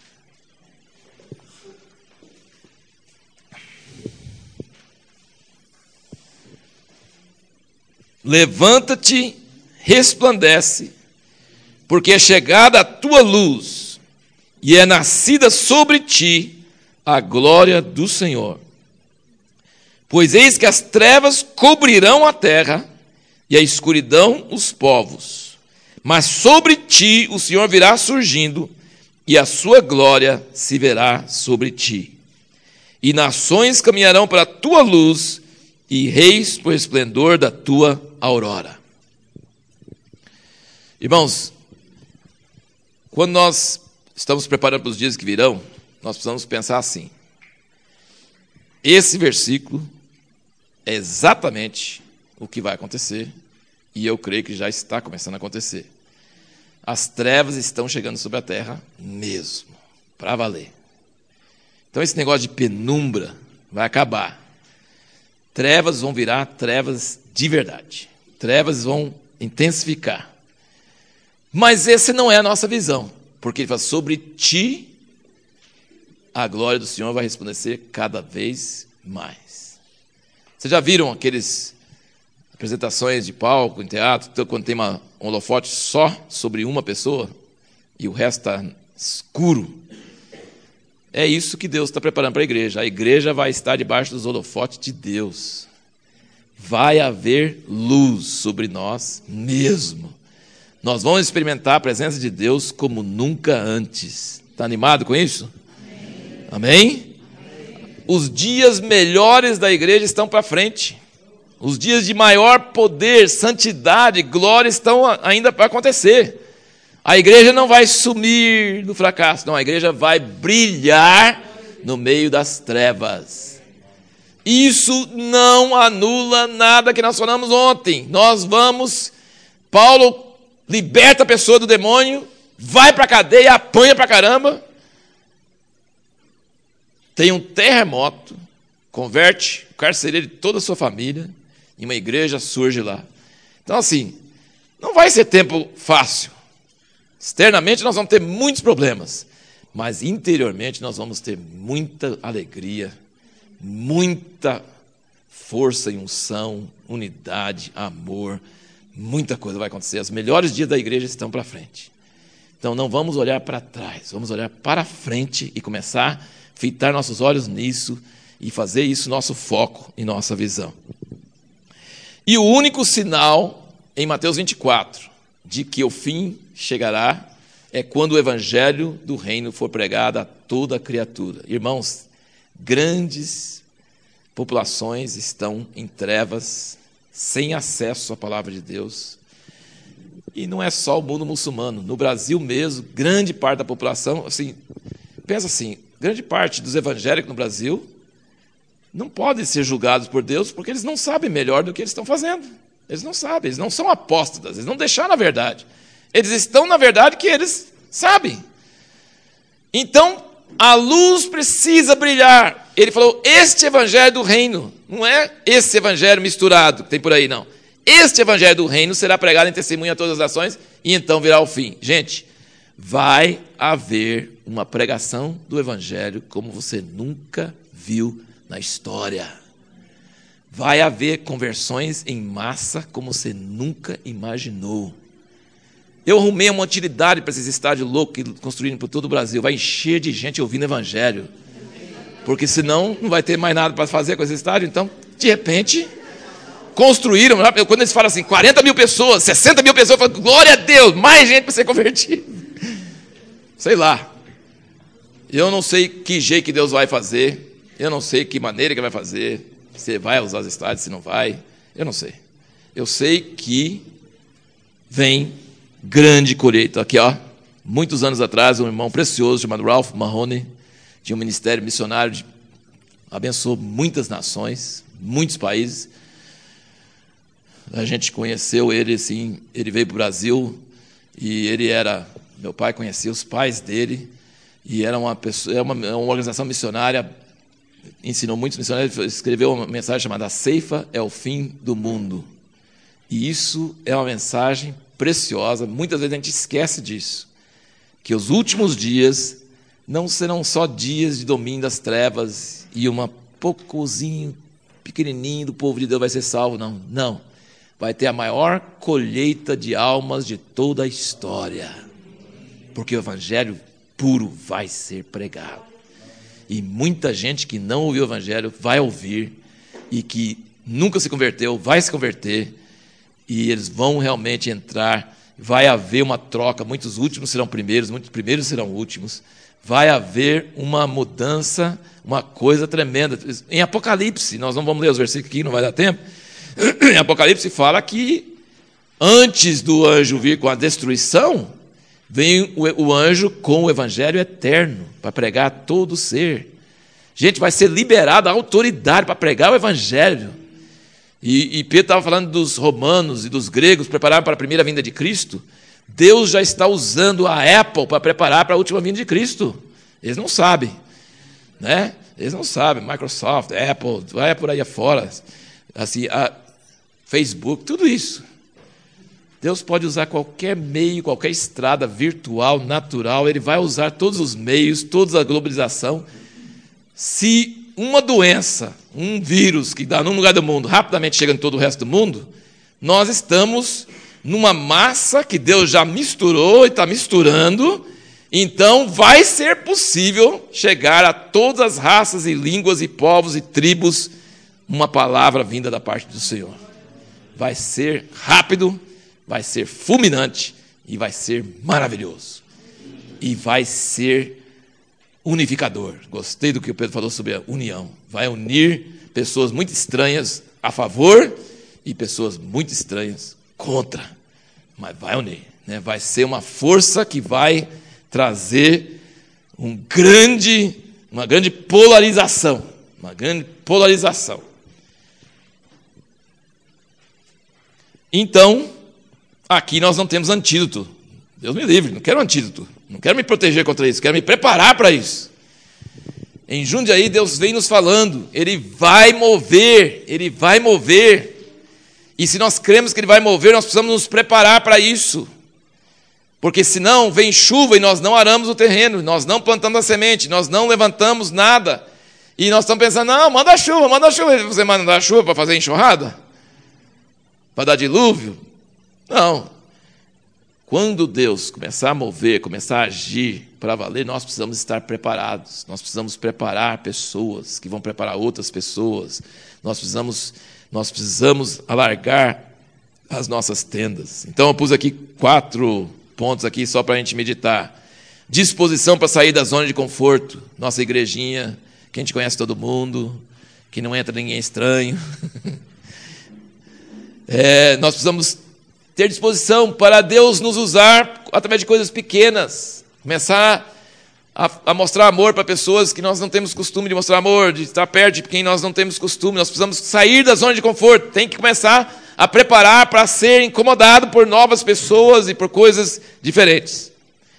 Levanta-te, resplandece, porque é chegada a tua luz, e é nascida sobre ti a glória do Senhor. Pois eis que as trevas cobrirão a terra, e a escuridão os povos. Mas sobre ti o Senhor virá surgindo, e a sua glória se verá sobre ti. E nações caminharão para a tua luz, e reis por esplendor da tua aurora. Irmãos, quando nós estamos preparando para os dias que virão, nós precisamos pensar assim. Esse versículo é exatamente o que vai acontecer, e eu creio que já está começando a acontecer. As trevas estão chegando sobre a terra mesmo, para valer. Então esse negócio de penumbra vai acabar. Trevas vão virar trevas de verdade. Trevas vão intensificar. Mas essa não é a nossa visão, porque ele fala, sobre ti a glória do Senhor vai resplandecer cada vez mais. Vocês já viram aqueles apresentações de palco em teatro, quando tem uma, um holofote só sobre uma pessoa e o resto está escuro? É isso que Deus está preparando para a igreja. A igreja vai estar debaixo dos holofotes de Deus. Vai haver luz sobre nós mesmo. Nós vamos experimentar a presença de Deus como nunca antes. Está animado com isso? Amém? Amém? Os dias melhores da igreja estão para frente. Os dias de maior poder, santidade, glória estão ainda para acontecer. A igreja não vai sumir no fracasso, não, a igreja vai brilhar no meio das trevas. Isso não anula nada que nós falamos ontem. Nós vamos, Paulo liberta a pessoa do demônio, vai para a cadeia, apanha para caramba, tem um terremoto, converte o carcereiro de toda a sua família, e uma igreja surge lá. Então assim, não vai ser tempo fácil. Externamente nós vamos ter muitos problemas, mas interiormente nós vamos ter muita alegria, muita força e unção, unidade, amor, muita coisa vai acontecer. Os melhores dias da igreja estão para frente. Então não vamos olhar para trás, vamos olhar para frente e começar a fitar nossos olhos nisso e fazer isso nosso foco e nossa visão. E o único sinal em Mateus vinte e quatro de que o fim chegará é quando o evangelho do reino for pregado a toda a criatura. Irmãos, grandes populações estão em trevas, sem acesso à palavra de Deus. E não é só o mundo muçulmano. No Brasil mesmo, grande parte da população, assim, pensa assim, grande parte dos evangélicos no Brasil não podem ser julgados por Deus porque eles não sabem melhor do que eles estão fazendo. Eles não sabem, eles não são apóstatas, eles não deixaram a verdade. Eles estão na verdade que eles sabem. Então, a luz precisa brilhar. Ele falou, este evangelho do reino, não é esse evangelho misturado que tem por aí, não. Este evangelho do reino será pregado em testemunho a todas as nações e então virá o fim. Gente, vai haver uma pregação do evangelho como você nunca viu na história. Vai haver conversões em massa como você nunca imaginou. Eu arrumei uma utilidade para esses estádios loucos construídos por todo o Brasil. Vai encher de gente ouvindo evangelho. Porque senão não vai ter mais nada para fazer com esse estádio. Então, de repente, construíram. Quando eles falam assim, quarenta mil pessoas, sessenta mil pessoas, eu falo, glória a Deus, mais gente para ser convertida. Sei lá. Eu não sei que jeito que Deus vai fazer. Eu não sei que maneira que vai fazer. Se vai usar os estádios, se não vai. Eu não sei. Eu sei que vem grande colheita. Aqui, ó, muitos anos atrás, um irmão precioso chamado Ralph Mahoney tinha um ministério missionário, de, abençoou muitas nações, muitos países. A gente conheceu ele, assim, ele veio para o Brasil e ele era, meu pai conhecia os pais dele e era uma pessoa, era uma, uma organização missionária, ensinou muitos missionários, escreveu uma mensagem chamada "A ceifa é o fim do mundo". E isso é uma mensagem preciosa. Muitas vezes a gente esquece disso, que os últimos dias não serão só dias de domínio das trevas e uma poucozinho pequenininho do povo de Deus vai ser salvo, não, não. Vai ter a maior colheita de almas de toda a história, porque o evangelho puro vai ser pregado. E muita gente que não ouviu o evangelho vai ouvir, e que nunca se converteu vai se converter, e eles vão realmente entrar vai haver uma troca, muitos últimos serão primeiros, muitos primeiros serão últimos. Vai haver uma mudança, uma coisa tremenda. Em Apocalipse, nós não vamos ler os versículos aqui, não vai dar tempo. Em Apocalipse fala que antes do anjo vir com a destruição, vem o anjo com o evangelho eterno para pregar a todo ser. Gente, vai ser liberada a autoridade para pregar o evangelho. E, e Pedro estava falando dos romanos e dos gregos prepararam para a primeira vinda de Cristo. Deus já está usando a Apple para preparar para a última vinda de Cristo. Eles não sabem, né? Eles não sabem. Microsoft, Apple, vai por aí afora, assim, a Facebook, tudo isso. Deus pode usar qualquer meio, qualquer estrada virtual, natural. Ele vai usar todos os meios, toda a globalização. Se uma doença, um vírus que dá num lugar do mundo, rapidamente chega em todo o resto do mundo, nós estamos numa massa que Deus já misturou e está misturando, então vai ser possível chegar a todas as raças e línguas e povos e tribos uma palavra vinda da parte do Senhor. Vai ser rápido, vai ser fulminante e vai ser maravilhoso. E vai ser unificador. Gostei do que o Pedro falou sobre a união. Vai unir pessoas muito estranhas a favor e pessoas muito estranhas contra. Mas vai unir, né? Vai ser uma força que vai trazer um grande, uma grande polarização, uma grande polarização. Então, aqui nós não temos antídoto. Deus me livre, não quero antídoto, não quero me proteger contra isso, quero me preparar para isso. Em Jundiaí, Deus vem nos falando, Ele vai mover, Ele vai mover. E se nós cremos que Ele vai mover, nós precisamos nos preparar para isso. Porque senão vem chuva e nós não aramos o terreno, nós não plantamos a semente, nós não levantamos nada. E nós estamos pensando, não, manda a chuva, manda a chuva. Você manda a chuva para fazer enxurrada? Para dar dilúvio? Não. Quando Deus começar a mover, começar a agir para valer, nós precisamos estar preparados. Nós precisamos preparar pessoas que vão preparar outras pessoas. Nós precisamos... Nós precisamos alargar as nossas tendas. Então eu pus aqui quatro pontos aqui só para a gente meditar. Disposição para sair da zona de conforto. Nossa igrejinha, que a gente conhece todo mundo, que não entra ninguém estranho. É, nós precisamos ter disposição para Deus nos usar através de coisas pequenas. Começar a, a mostrar amor para pessoas que nós não temos costume de mostrar amor, de estar perto de quem nós não temos costume. Nós precisamos sair da zona de conforto. Tem que começar a preparar para ser incomodado por novas pessoas e por coisas diferentes.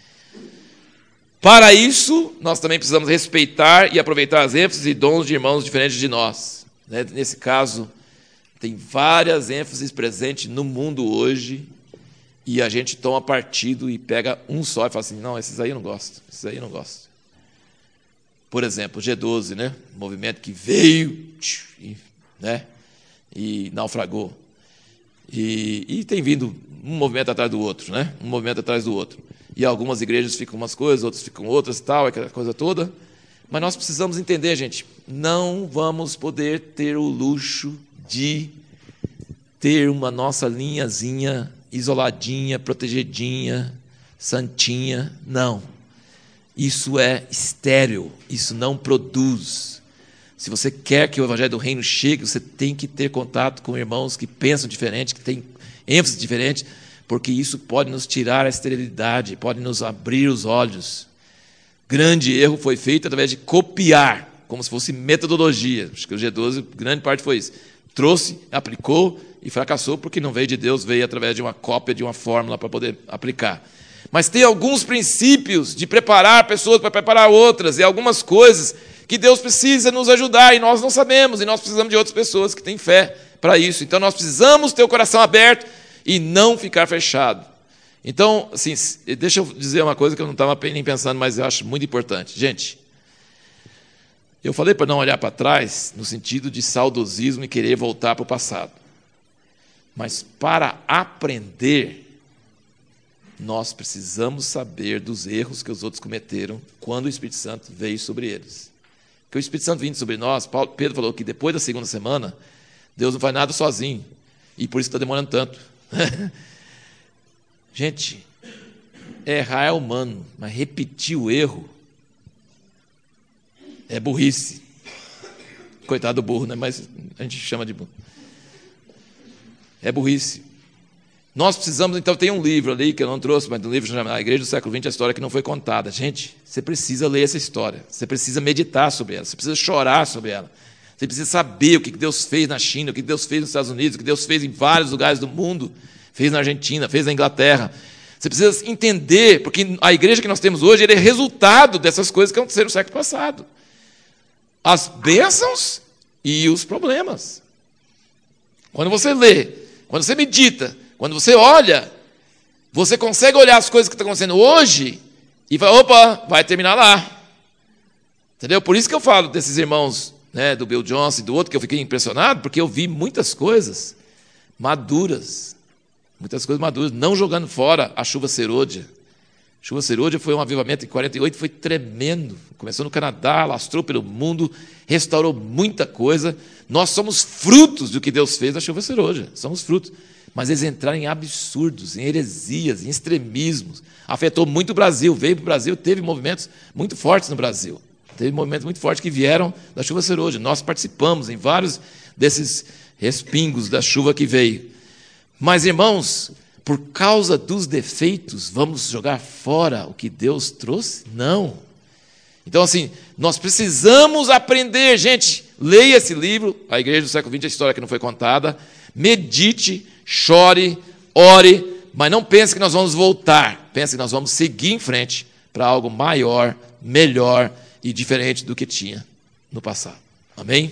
Para isso, nós também precisamos respeitar e aproveitar as ênfases e dons de irmãos diferentes de nós. Nesse caso, tem várias ênfases presentes no mundo hoje, e a gente toma partido e pega um só e fala assim, não, esses aí eu não gosto, esses aí eu não gosto. Por exemplo, o G doze, né? Um movimento que veio, né? E naufragou. E, e tem vindo um movimento atrás do outro, né? Um movimento atrás do outro. E algumas igrejas ficam umas coisas, outras ficam outras e tal, aquela coisa toda. Mas nós precisamos entender, gente, não vamos poder ter o luxo de ter uma nossa linhazinha isoladinha, protegidinha, santinha. Não. Isso é estéril, isso não produz. Se você quer que o evangelho do reino chegue, você tem que ter contato com irmãos que pensam diferente, que têm ênfase diferente, porque isso pode nos tirar a esterilidade, pode nos abrir os olhos. Grande erro foi feito através de copiar, como se fosse metodologia. Acho que o G doze, grande parte foi isso. Trouxe, aplicou e fracassou porque não veio de Deus, veio através de uma cópia, de uma fórmula para poder aplicar. Mas tem alguns princípios de preparar pessoas para preparar outras, e algumas coisas que Deus precisa nos ajudar, e nós não sabemos, e nós precisamos de outras pessoas que têm fé para isso. Então nós precisamos ter o coração aberto e não ficar fechado. Então, assim, deixa eu dizer uma coisa que eu não estava nem pensando, mas eu acho muito importante. Gente, eu falei para não olhar para trás no sentido de saudosismo e querer voltar para o passado. Mas para aprender, nós precisamos saber dos erros que os outros cometeram quando o Espírito Santo veio sobre eles. Porque o Espírito Santo vindo sobre nós, Paulo, Pedro falou que depois da segunda semana, Deus não faz nada sozinho. E por isso está demorando tanto. Gente, errar é humano, mas repetir o erro é burrice. Coitado do burro, né? Mas a gente chama de burro. É burrice. Nós precisamos, então, tem um livro ali que eu não trouxe, mas um livro chamado A Igreja do Século vinte, a história que não foi contada. Gente, você precisa ler essa história, você precisa meditar sobre ela, você precisa chorar sobre ela, você precisa saber o que Deus fez na China, o que Deus fez nos Estados Unidos, o que Deus fez em vários lugares do mundo, fez na Argentina, fez na Inglaterra. Você precisa entender, porque a igreja que nós temos hoje ele é resultado dessas coisas que aconteceram no século passado. As bênçãos e os problemas. Quando você lê, quando você medita, quando você olha, você consegue olhar as coisas que estão acontecendo hoje e fala, opa, vai terminar lá. Entendeu? Por isso que eu falo desses irmãos, né, do Bill Johnson e do outro, que eu fiquei impressionado, porque eu vi muitas coisas maduras, muitas coisas maduras, não jogando fora a chuva serôdia. A chuva serôdia foi um avivamento em quarenta e oito, foi tremendo. Começou no Canadá, alastrou pelo mundo, restaurou muita coisa. Nós somos frutos do que Deus fez na chuva serôdia, somos frutos. Mas eles entraram em absurdos, em heresias, em extremismos. Afetou muito o Brasil, veio para o Brasil, teve movimentos muito fortes no Brasil. Teve movimentos muito fortes que vieram da chuva serôdia. Nós participamos em vários desses respingos da chuva que veio. Mas, irmãos, por causa dos defeitos, vamos jogar fora o que Deus trouxe? Não. Então, assim, nós precisamos aprender. Gente, leia esse livro, A Igreja do Século vinte, a história que não foi contada. Medite, chore, ore, mas não pense que nós vamos voltar. Pense que nós vamos seguir em frente para algo maior, melhor e diferente do que tinha no passado. Amém?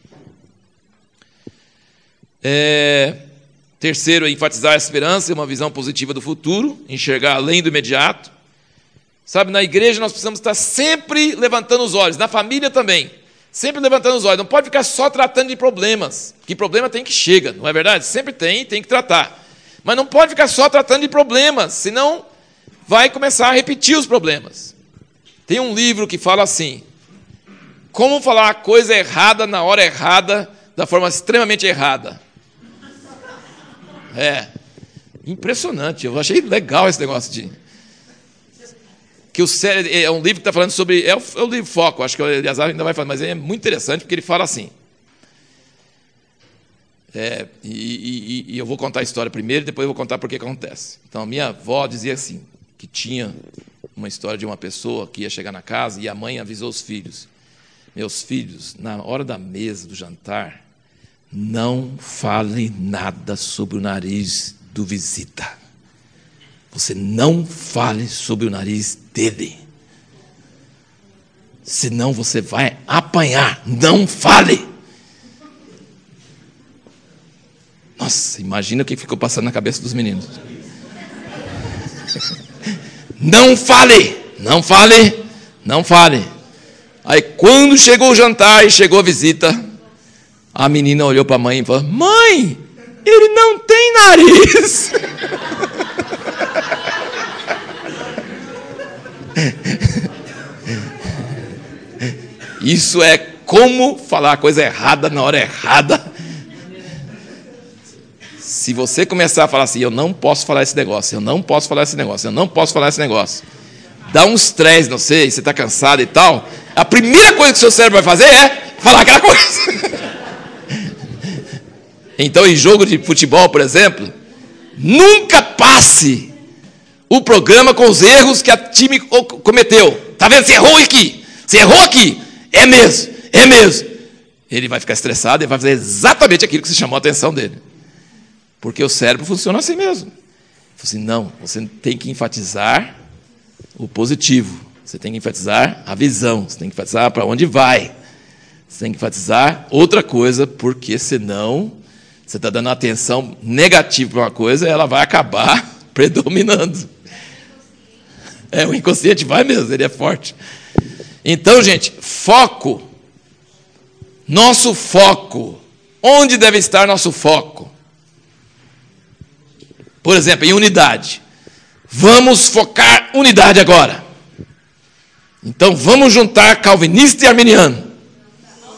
É, terceiro, enfatizar a esperança e uma visão positiva do futuro, enxergar além do imediato. Sabe, na igreja nós precisamos estar sempre levantando os olhos, na família também, sempre levantando os olhos. Não pode ficar só tratando de problemas, que problema tem que chega, não é verdade? Sempre tem, tem que tratar. Mas não pode ficar só tratando de problemas, senão vai começar a repetir os problemas. Tem um livro que fala assim, como falar a coisa errada na hora errada, da forma extremamente errada. É, impressionante, eu achei legal esse negócio de... que o cérebro, é um livro que está falando sobre, é o, é o livro Foco, acho que o Eliasar ainda vai falar, mas é muito interessante porque ele fala assim, é, e, e, e eu vou contar a história primeiro e depois eu vou contar por que acontece. Então, a minha avó dizia assim, que tinha uma história de uma pessoa que ia chegar na casa e a mãe avisou os filhos, meus filhos, na hora da mesa, do jantar, não fale nada sobre o nariz do visita. Você não fale sobre o nariz dele. Senão você vai apanhar. Não fale. Nossa, imagina o que ficou passando na cabeça dos meninos. Não fale. Não fale. Não fale. Aí quando chegou o jantar e chegou a visita, a menina olhou para a mãe e falou, mãe, ele não tem nariz. Isso é como falar a coisa errada na hora errada. Se você começar a falar assim, eu não posso falar esse negócio, eu não posso falar esse negócio, eu não posso falar esse negócio, dá um estresse, não sei, você está cansado e tal, a primeira coisa que o seu cérebro vai fazer é falar aquela coisa. Então, em jogo de futebol, por exemplo, nunca passe o programa com os erros que a time cometeu. Está vendo? Você errou aqui. Você errou aqui. É mesmo. É mesmo. Ele vai ficar estressado e vai fazer exatamente aquilo que você chamou a atenção dele. Porque o cérebro funciona assim mesmo. Assim, não, você tem que enfatizar o positivo. Você tem que enfatizar a visão. Você tem que enfatizar para onde vai. Você tem que enfatizar outra coisa, porque senão você está dando atenção negativa para uma coisa e ela vai acabar predominando. É, o inconsciente vai mesmo, ele é forte. Então, gente, foco. Nosso foco. Onde deve estar nosso foco? Por exemplo, em unidade. Vamos focar unidade agora. Então, vamos juntar calvinista e arminiano.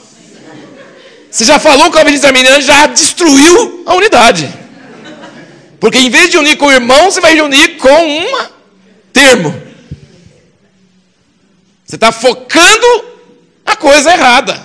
Você já falou calvinista e arminiano, já destruiu a unidade. Porque em vez de unir com o irmão, você vai unir com um termo. Você está focando a coisa errada.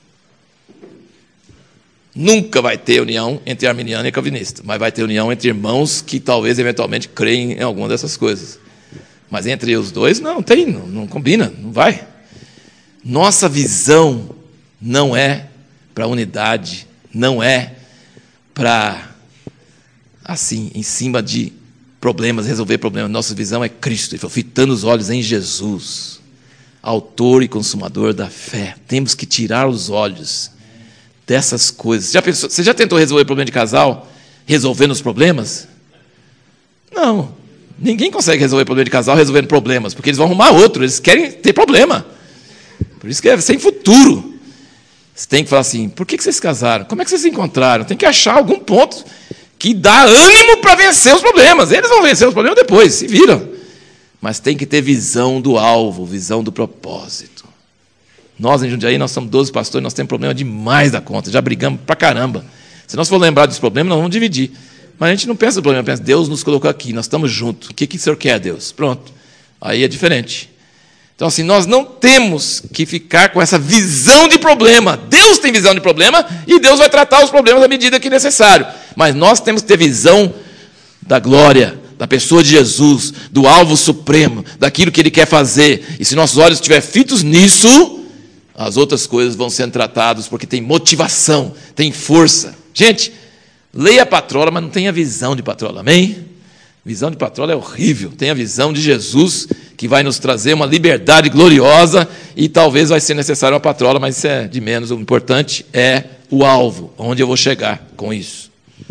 Nunca vai ter união entre arminiano e calvinista, mas vai ter união entre irmãos que talvez eventualmente creem em alguma dessas coisas. Mas entre os dois não tem, não, não combina, não vai. Nossa visão não é para unidade, não é para, assim, em cima de problemas, resolver problemas. Nossa visão é Cristo, fitando os olhos em Jesus, autor e consumador da fé. Temos que tirar os olhos dessas coisas. Já pensou, você já tentou resolver problema de casal resolvendo os problemas? Não. Ninguém consegue resolver problema de casal resolvendo problemas, porque eles vão arrumar outro, eles querem ter problema. Por isso que é sem futuro. Você tem que falar assim, por que vocês se casaram? Como é que vocês se encontraram? Tem que achar algum ponto que dá ânimo para vencer os problemas. Eles vão vencer os problemas depois, se viram. Mas tem que ter visão do alvo, visão do propósito. Nós, em Jundiaí, nós somos doze pastores, nós temos problema demais da conta, já brigamos pra caramba. Se nós for lembrar dos problemas, nós vamos dividir. Mas a gente não pensa no problema, pensa, Deus nos colocou aqui, nós estamos juntos. O que, que o Senhor quer, Deus? Pronto. Aí é diferente. Então, assim, nós não temos que ficar com essa visão de problema. Deus tem visão de problema e Deus vai tratar os problemas à medida que necessário. Mas nós temos que ter visão da glória, da pessoa de Jesus, do alvo supremo, daquilo que Ele quer fazer. E se nossos olhos estiverem fitos nisso, as outras coisas vão sendo tratadas, porque tem motivação, tem força. Gente, leia a patrola, mas não tenha visão de patrola, amém? Visão de patrola é horrível. Tem a visão de Jesus, que vai nos trazer uma liberdade gloriosa, e talvez vai ser necessário uma patrola, mas isso é de menos. O importante é o alvo, onde eu vou chegar com isso.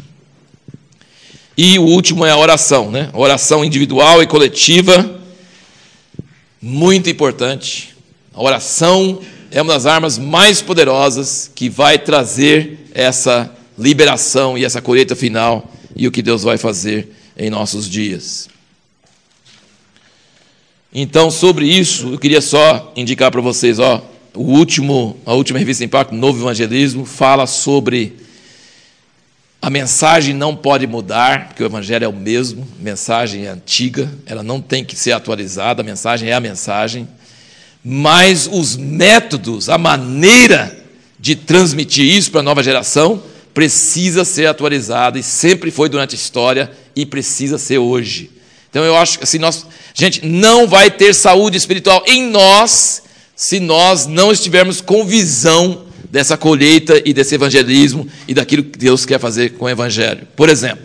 E o último é a oração, né? A oração individual e coletiva, muito importante. A oração é uma das armas mais poderosas que vai trazer essa liberação e essa colheita final e o que Deus vai fazer em nossos dias. Então, sobre isso, eu queria só indicar para vocês, ó, o último, a última revista Impacto, Novo Evangelismo, fala sobre a mensagem não pode mudar, porque o evangelho é o mesmo, a mensagem é antiga, ela não tem que ser atualizada, a mensagem é a mensagem, mas os métodos, a maneira de transmitir isso para a nova geração precisa ser atualizada, e sempre foi durante a história, e precisa ser hoje. Então eu acho que assim, nós, gente, não vai ter saúde espiritual em nós se nós não estivermos com visão dessa colheita e desse evangelismo e daquilo que Deus quer fazer com o evangelho. Por exemplo,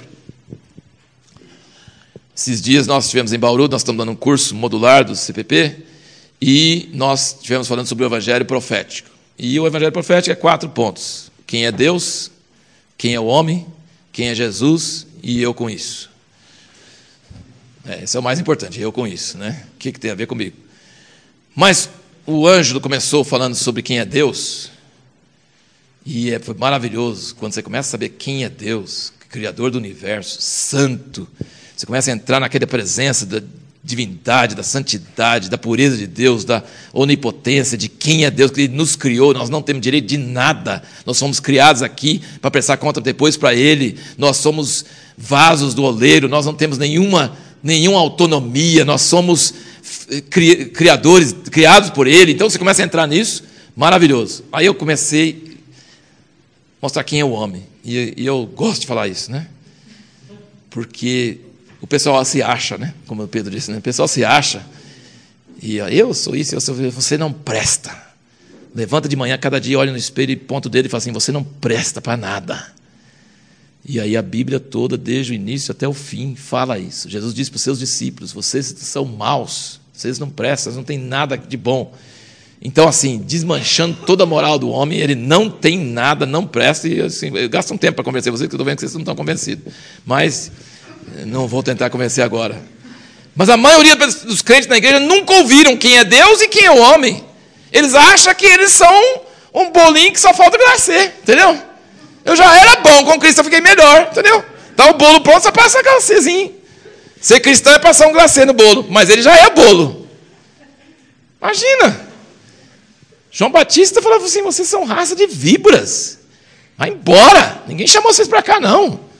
esses dias nós estivemos em Bauru, nós estamos dando um curso modular do C P P, e nós estivemos falando sobre o evangelho profético. E o evangelho profético é quatro pontos: quem é Deus, quem é o homem, quem é Jesus e eu com isso. É, esse é o mais importante, eu com isso, né? O que, que tem a ver comigo? Mas o Ângelo começou falando sobre quem é Deus, e é, foi maravilhoso quando você começa a saber quem é Deus, Criador do universo, santo. Você começa a entrar naquela presença da divindade, da santidade, da pureza de Deus, da onipotência, de quem é Deus, que Ele nos criou. Nós não temos direito de nada. Nós somos criados aqui para prestar conta depois para Ele. Nós somos vasos do oleiro, nós não temos nenhuma, nenhuma autonomia, nós somos cri, criadores, criados por Ele. Então você começa a entrar nisso, maravilhoso. Aí eu comecei a mostrar quem é o homem. E, e eu gosto de falar isso, né? Porque o pessoal se acha, né? Como o Pedro disse, né? O pessoal se acha. E eu sou isso, eu sou isso. Você não presta. Levanta de manhã, cada dia, olha no espelho e ponta o dedo e fala assim: você não presta para nada. E aí a Bíblia toda, desde o início até o fim, fala isso. Jesus disse para os seus discípulos: vocês são maus, vocês não prestam, vocês não têm nada de bom. Então, assim, desmanchando toda a moral do homem, ele não tem nada, não presta. E assim, eu gasto um tempo para convencer vocês, porque eu estou vendo que vocês não estão convencidos. Mas não vou tentar convencer agora. Mas a maioria dos crentes na igreja nunca ouviram quem é Deus e quem é o homem. Eles acham que eles são um bolinho que só falta glacê, entendeu? Eu já era bom, com Cristo eu fiquei melhor, entendeu? Tá o bolo pronto, só passa glacêzinho. Ser cristão é passar um glacê no bolo, mas ele já é bolo. Imagina. João Batista falava assim: vocês são raça de víboras. Vai embora. Ninguém chamou vocês para cá, não.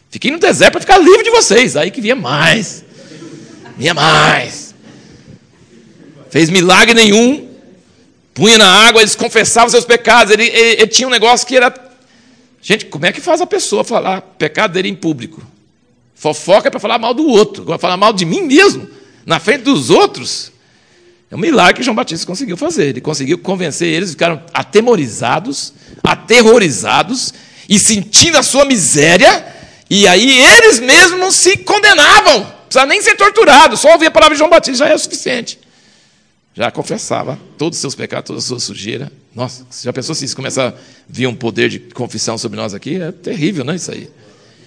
Fiquei no deserto para ficar livre de vocês. Aí que vinha mais. Vinha mais. Fez milagre nenhum. Punha na água, eles confessavam seus pecados. Ele, ele, ele tinha um negócio que era... Gente, como é que faz a pessoa falar pecado dele em público? Fofoca é para falar mal do outro. Agora falar mal de mim mesmo, na frente dos outros... É um milagre que João Batista conseguiu fazer. Ele conseguiu convencer eles, ficaram atemorizados, aterrorizados e sentindo a sua miséria. E aí eles mesmos se condenavam. Não precisava nem ser torturado. Só ouvir a palavra de João Batista já é o suficiente. Já confessava todos os seus pecados, toda a sua sujeira. Nossa, você já pensou se isso começar a vir um poder de confissão sobre nós aqui? É terrível, não é isso aí?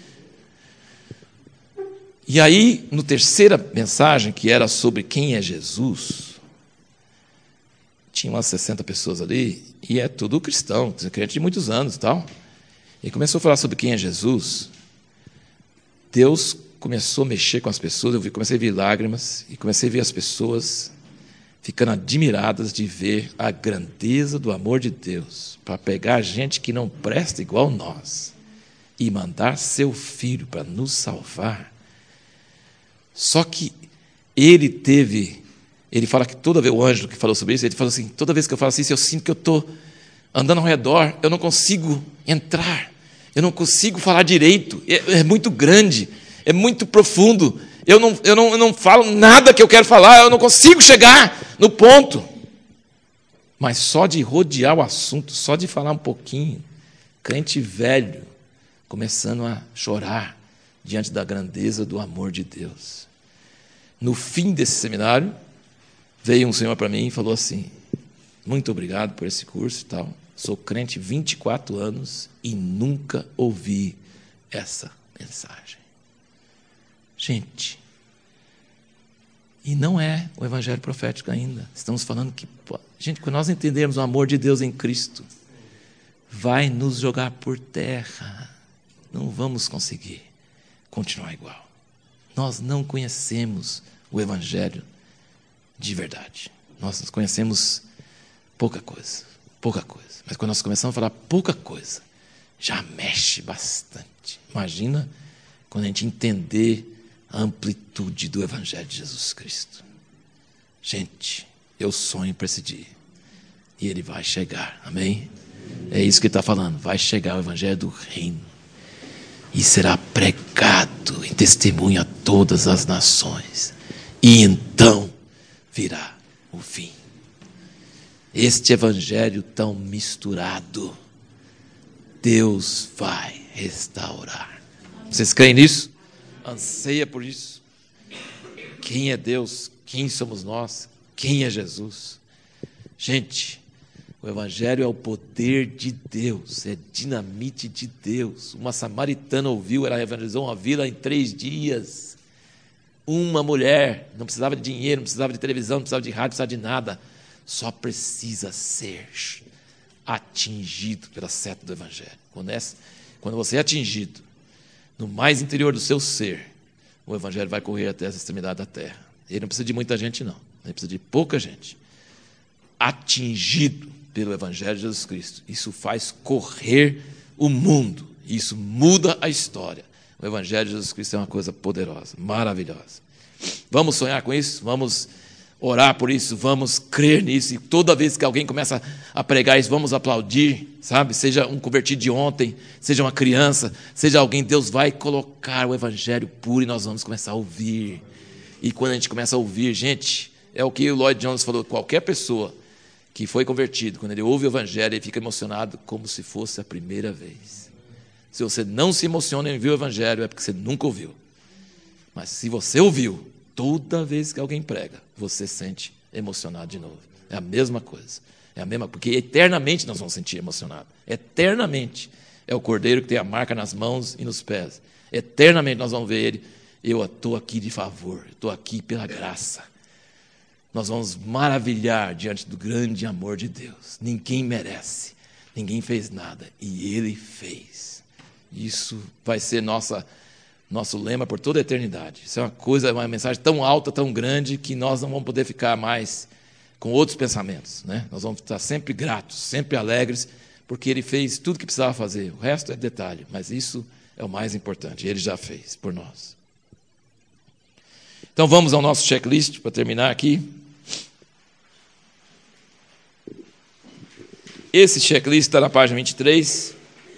E aí, no terceira mensagem, que era sobre quem é Jesus... Tinha umas sessenta pessoas ali, e é tudo cristão, crente de muitos anos e tal. E começou a falar sobre quem é Jesus. Deus começou a mexer com as pessoas, eu vi, comecei a ver lágrimas, e comecei a ver as pessoas ficando admiradas de ver a grandeza do amor de Deus, para pegar gente que não presta igual nós, e mandar seu filho para nos salvar. Só que ele teve... Ele fala que toda vez, o anjo que falou sobre isso, ele falou assim, toda vez que eu falo assim, eu sinto que eu estou andando ao redor, eu não consigo entrar, eu não consigo falar direito, é, é muito grande, é muito profundo, eu não, eu, não, eu não falo nada que eu quero falar, eu não consigo chegar no ponto. Mas só de rodear o assunto, só de falar um pouquinho, crente velho, começando a chorar diante da grandeza do amor de Deus. No fim desse seminário, veio um senhor para mim e falou assim, muito obrigado por esse curso e tal, sou crente há vinte e quatro anos e nunca ouvi essa mensagem. Gente, e não é o evangelho profético ainda. Estamos falando que, gente, quando nós entendermos o amor de Deus em Cristo, vai nos jogar por terra. Não vamos conseguir continuar igual. Nós não conhecemos o evangelho de verdade. Nós conhecemos pouca coisa, pouca coisa. Mas quando nós começamos a falar pouca coisa, já mexe bastante. Imagina quando a gente entender a amplitude do Evangelho de Jesus Cristo. Gente, eu sonho para esse dia. E ele vai chegar, amém? É isso que ele está falando. Vai chegar o Evangelho do Reino. E será pregado em testemunho a todas as nações. E então virá o fim. Este evangelho tão misturado, Deus vai restaurar. Vocês creem nisso? Anseia por isso? Quem é Deus? Quem somos nós? Quem é Jesus? Gente, o evangelho é o poder de Deus, é dinamite de Deus. Uma samaritana ouviu, ela evangelizou uma vila em três dias. Uma mulher, não precisava de dinheiro, não precisava de televisão, não precisava de rádio, não precisava de nada. Só precisa ser atingido pela seta do Evangelho. Quando, é, quando você é atingido no mais interior do seu ser, o Evangelho vai correr até as extremidades da terra. Ele não precisa de muita gente, não. Ele precisa de pouca gente. Atingido pelo Evangelho de Jesus Cristo. Isso faz correr o mundo. Isso muda a história. O Evangelho de Jesus Cristo é uma coisa poderosa, maravilhosa. Vamos sonhar com isso? Vamos orar por isso? Vamos crer nisso? E toda vez que alguém começa a pregar isso, vamos aplaudir, sabe? Seja um convertido de ontem, seja uma criança, seja alguém, Deus vai colocar o Evangelho puro e nós vamos começar a ouvir. E quando a gente começa a ouvir, gente, é o que o Lloyd Jones falou, qualquer pessoa que foi convertido, quando ele ouve o Evangelho, ele fica emocionado como se fosse a primeira vez. Se você não se emociona em ouvir o Evangelho, é porque você nunca ouviu. Mas se você ouviu, toda vez que alguém prega, você sente emocionado de novo. É a mesma coisa. É a mesma, porque eternamente nós vamos sentir emocionado. Eternamente. É o Cordeiro que tem a marca nas mãos e nos pés. Eternamente nós vamos ver ele. Eu estou aqui de favor, estou aqui pela graça. Nós vamos maravilhar diante do grande amor de Deus. Ninguém merece, ninguém fez nada, e Ele fez. Isso vai ser nossa, nosso lema por toda a eternidade. Isso é uma coisa, uma mensagem tão alta, tão grande, que nós não vamos poder ficar mais com outros pensamentos, né? Nós vamos estar sempre gratos, sempre alegres, porque Ele fez tudo que precisava fazer. O resto é detalhe, mas isso é o mais importante. Ele já fez por nós. Então vamos ao nosso checklist para terminar aqui. Esse checklist está na página vinte e três.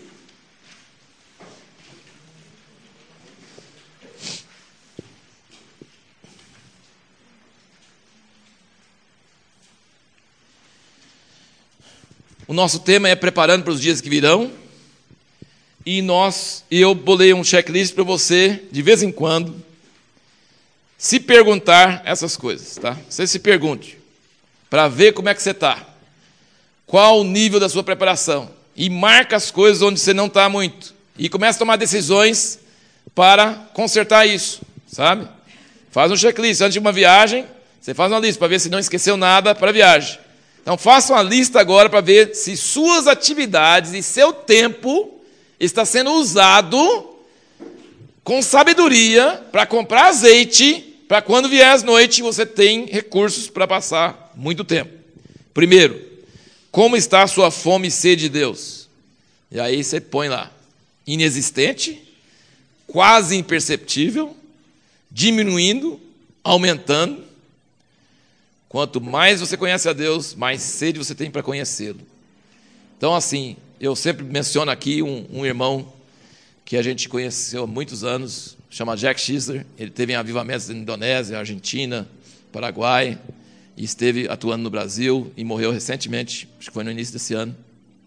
O nosso tema é preparando para os dias que virão. E nós, eu bolei um checklist para você, de vez em quando, se perguntar essas coisas, tá? Você se pergunte, para ver como é que você está. Qual o nível da sua preparação? E marca as coisas onde você não está muito. E começa a tomar decisões para consertar isso, sabe? Faz um checklist. Antes de uma viagem, você faz uma lista para ver se não esqueceu nada para a viagem. Então, faça uma lista agora para ver se suas atividades e seu tempo está sendo usado com sabedoria para comprar azeite, para quando vier as noites você tem recursos para passar muito tempo. Primeiro, como está a sua fome e sede de Deus? E aí você põe lá, inexistente, quase imperceptível, diminuindo, aumentando. Quanto mais você conhece a Deus, mais sede você tem para conhecê-lo. Então, assim, eu sempre menciono aqui um, um irmão que a gente conheceu há muitos anos, chama Jack Schisler. Ele teve em avivamentos na Indonésia, Argentina, Paraguai, e esteve atuando no Brasil e morreu recentemente, acho que foi no início desse ano.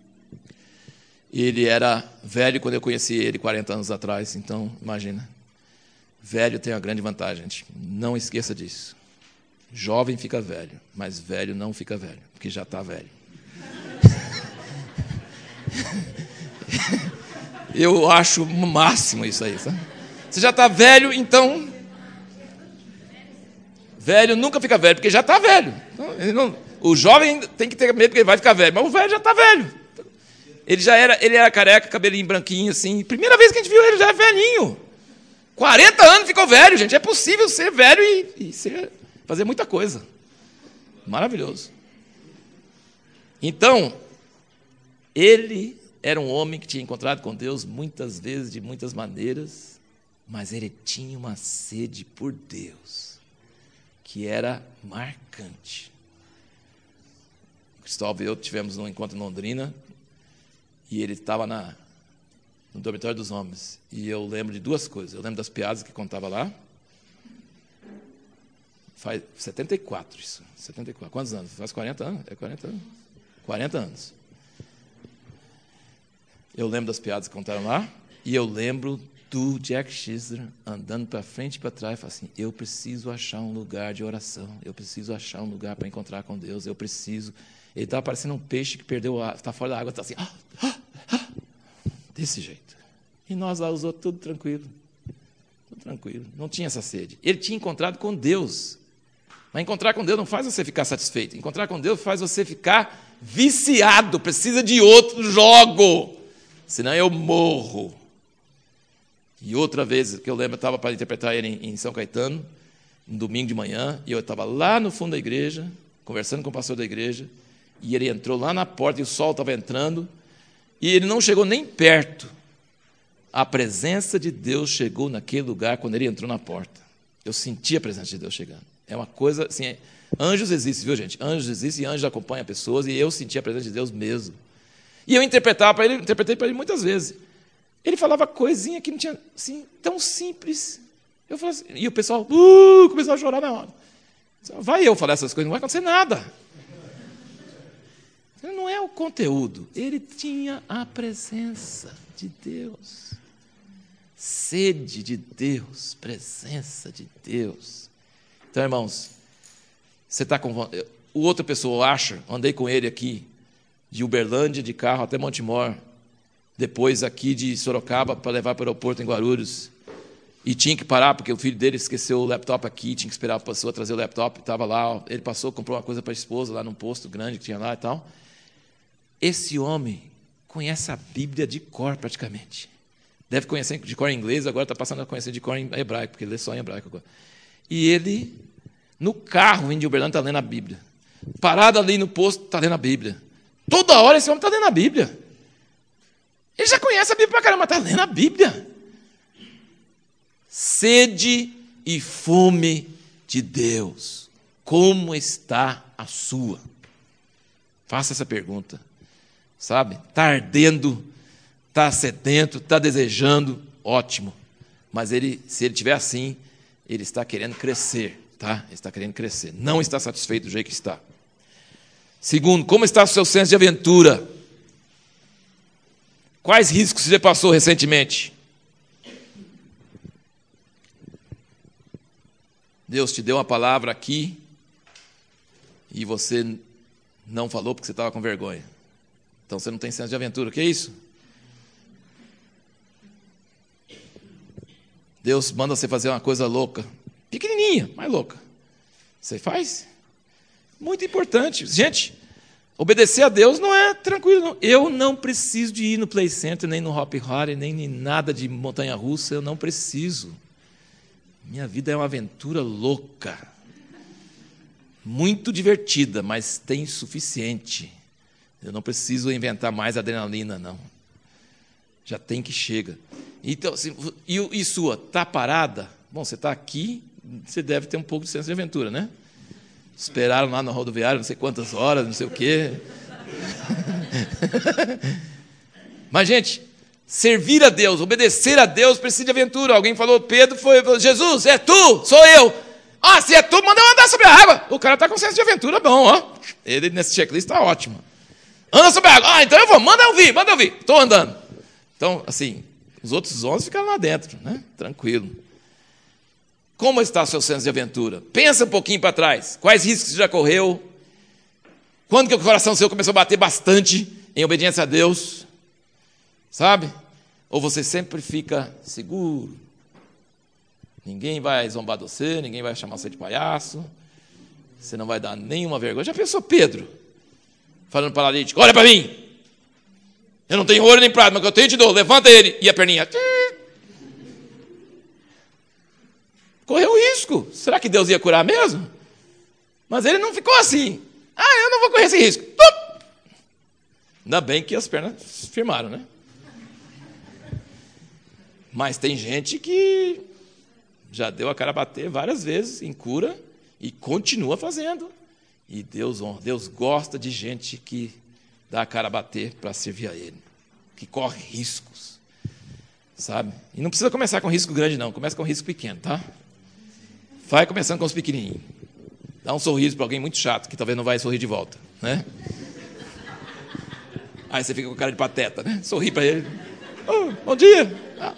Ele era velho quando eu conheci ele, quarenta anos atrás, então, imagina. Velho tem uma grande vantagem, gente. Não esqueça disso. Jovem fica velho, mas velho não fica velho, porque já está velho. Eu acho o máximo isso aí, sabe? Você já está velho, então... Velho nunca fica velho, porque já está velho. Então, ele não... O jovem tem que ter medo porque ele vai ficar velho, mas o velho já está velho. Ele já era, ele era careca, cabelinho branquinho, assim. Primeira vez que a gente viu ele, já é velhinho. quarenta anos ficou velho, gente. É possível ser velho e, e ser, fazer muita coisa. Maravilhoso. Então, ele era um homem que tinha encontrado com Deus muitas vezes, de muitas maneiras, mas ele tinha uma sede por Deus, que era marcante. O Cristóvão e eu tivemos um encontro em Londrina, e ele estava na, no dormitório dos homens. E eu lembro de duas coisas. Eu lembro das piadas que contava lá. Faz setenta e quatro isso. setenta e quatro. Quantos anos? Faz quarenta anos? É quarenta anos? quarenta anos. Eu lembro das piadas que contaram lá. E eu lembro do Jack Schisler andando para frente e para trás e falando assim, eu preciso achar um lugar de oração. Eu preciso achar um lugar para encontrar com Deus. Eu preciso... Ele estava parecendo um peixe que perdeu a... Está fora da água, está assim... Ah, ah, ah, desse jeito. E nós lá, os outros, tudo tranquilo. Tudo tranquilo. Não tinha essa sede. Ele tinha encontrado com Deus. Mas encontrar com Deus não faz você ficar satisfeito. Encontrar com Deus faz você ficar viciado. Precisa de outro jogo. Senão eu morro. E outra vez, que eu lembro, eu estava para interpretar ele em, em São Caetano, um domingo de manhã, e eu estava lá no fundo da igreja, conversando com o pastor da igreja, e ele entrou lá na porta, e o sol estava entrando, e ele não chegou nem perto. A presença de Deus chegou naquele lugar quando ele entrou na porta. Eu senti a presença de Deus chegando. É uma coisa, assim, é... anjos existem, viu, gente? Anjos existem e anjos acompanham pessoas, e eu senti a presença de Deus mesmo. E eu interpretava para ele, interpretei para ele muitas vezes. Ele falava coisinha que não tinha, assim, tão simples. Eu falava assim, e o pessoal uh, começou a chorar na hora. Vai eu falar essas coisas, não vai acontecer nada. Não é o conteúdo, ele tinha a presença de Deus. Sede de Deus, presença de Deus. Então, irmãos, você está com... O outra pessoa acha, andei com ele aqui, de Uberlândia, de carro até Montemor, depois aqui de Sorocaba para levar para o aeroporto em Guarulhos, e tinha que parar porque o filho dele esqueceu o laptop aqui, tinha que esperar a pessoa trazer o laptop, estava lá, ele passou, comprou uma coisa para a esposa lá num posto grande que tinha lá e tal. Esse homem conhece a Bíblia de cor praticamente. Deve conhecer de cor em inglês, agora está passando a conhecer de cor em hebraico, porque ele lê só em hebraico agora. E ele, no carro, vindo de Uberlândia, está lendo a Bíblia. Parado ali no posto, está lendo a Bíblia. Toda hora esse homem está lendo a Bíblia. Ele já conhece a Bíblia para caramba, está lendo a Bíblia. sede e fome de Deus. Como está a sua? Faça essa pergunta. Sabe? Está ardendo, está sedento, está desejando, ótimo. Mas ele, se ele estiver assim, ele está querendo crescer, tá? Ele está querendo crescer. Não está satisfeito do jeito que está. Segundo, como está o seu senso de aventura? Quais riscos você passou recentemente? Deus te deu uma palavra aqui e você não falou porque você estava com vergonha. Então você não tem senso de aventura. O que é isso? Deus manda você fazer uma coisa louca, pequenininha, mas louca. Você faz? Muito importante. Gente, obedecer a Deus não é tranquilo, não. Eu não preciso de ir no Play Center, nem no Hop Harry, nem em nada de montanha-russa. Eu não preciso. Minha vida é uma aventura louca. Muito divertida, mas tem suficiente. Eu não preciso inventar mais adrenalina, não. Já tem que chega. Então, assim, e, e sua, está parada? Bom, você está aqui, você deve ter um pouco de senso de aventura, né? Esperaram lá no rodoviário não sei quantas horas, não sei o quê. Mas, gente, servir a Deus, obedecer a Deus precisa de aventura. Alguém falou, Pedro foi, falou, Jesus, é tu, sou eu. Ah, se é tu, manda eu andar sobre a água. O cara está com senso de aventura bom, ó. Ele nesse checklist está ótimo. Anda sobre a água. Ah, então eu vou, manda eu vir, manda eu vir. Estou andando. Então, assim, os outros onze ficaram lá dentro, né? Tranquilo. Como está o seu senso de aventura? Pensa um pouquinho para trás. Quais riscos você já correu? Quando que o coração seu começou a bater bastante em obediência a Deus? Sabe? Ou você sempre fica seguro? Ninguém vai zombar de você, ninguém vai chamar você de palhaço. Você não vai dar nenhuma vergonha. Já pensou Pedro? Falando para o paralítico, olha para mim. Eu não tenho ouro nem prata, mas o que eu tenho eu te dou. Levanta ele. E a perninha. Correu risco. Será que Deus ia curar mesmo? Mas ele não ficou assim. Ah, eu não vou correr esse risco. Tum! Ainda bem que as pernas firmaram, né? Mas tem gente que já deu a cara a bater várias vezes em cura e continua fazendo. E Deus honra. Deus gosta de gente que dá a cara a bater para servir a Ele, que corre riscos, sabe? E não precisa começar com risco grande, não. Começa com risco pequeno, tá? Vai começando com os pequenininhos. Dá um sorriso para alguém muito chato, que talvez não vai sorrir de volta, né? Aí você fica com cara de pateta, né? Sorri para ele. Oh, bom dia. Ah.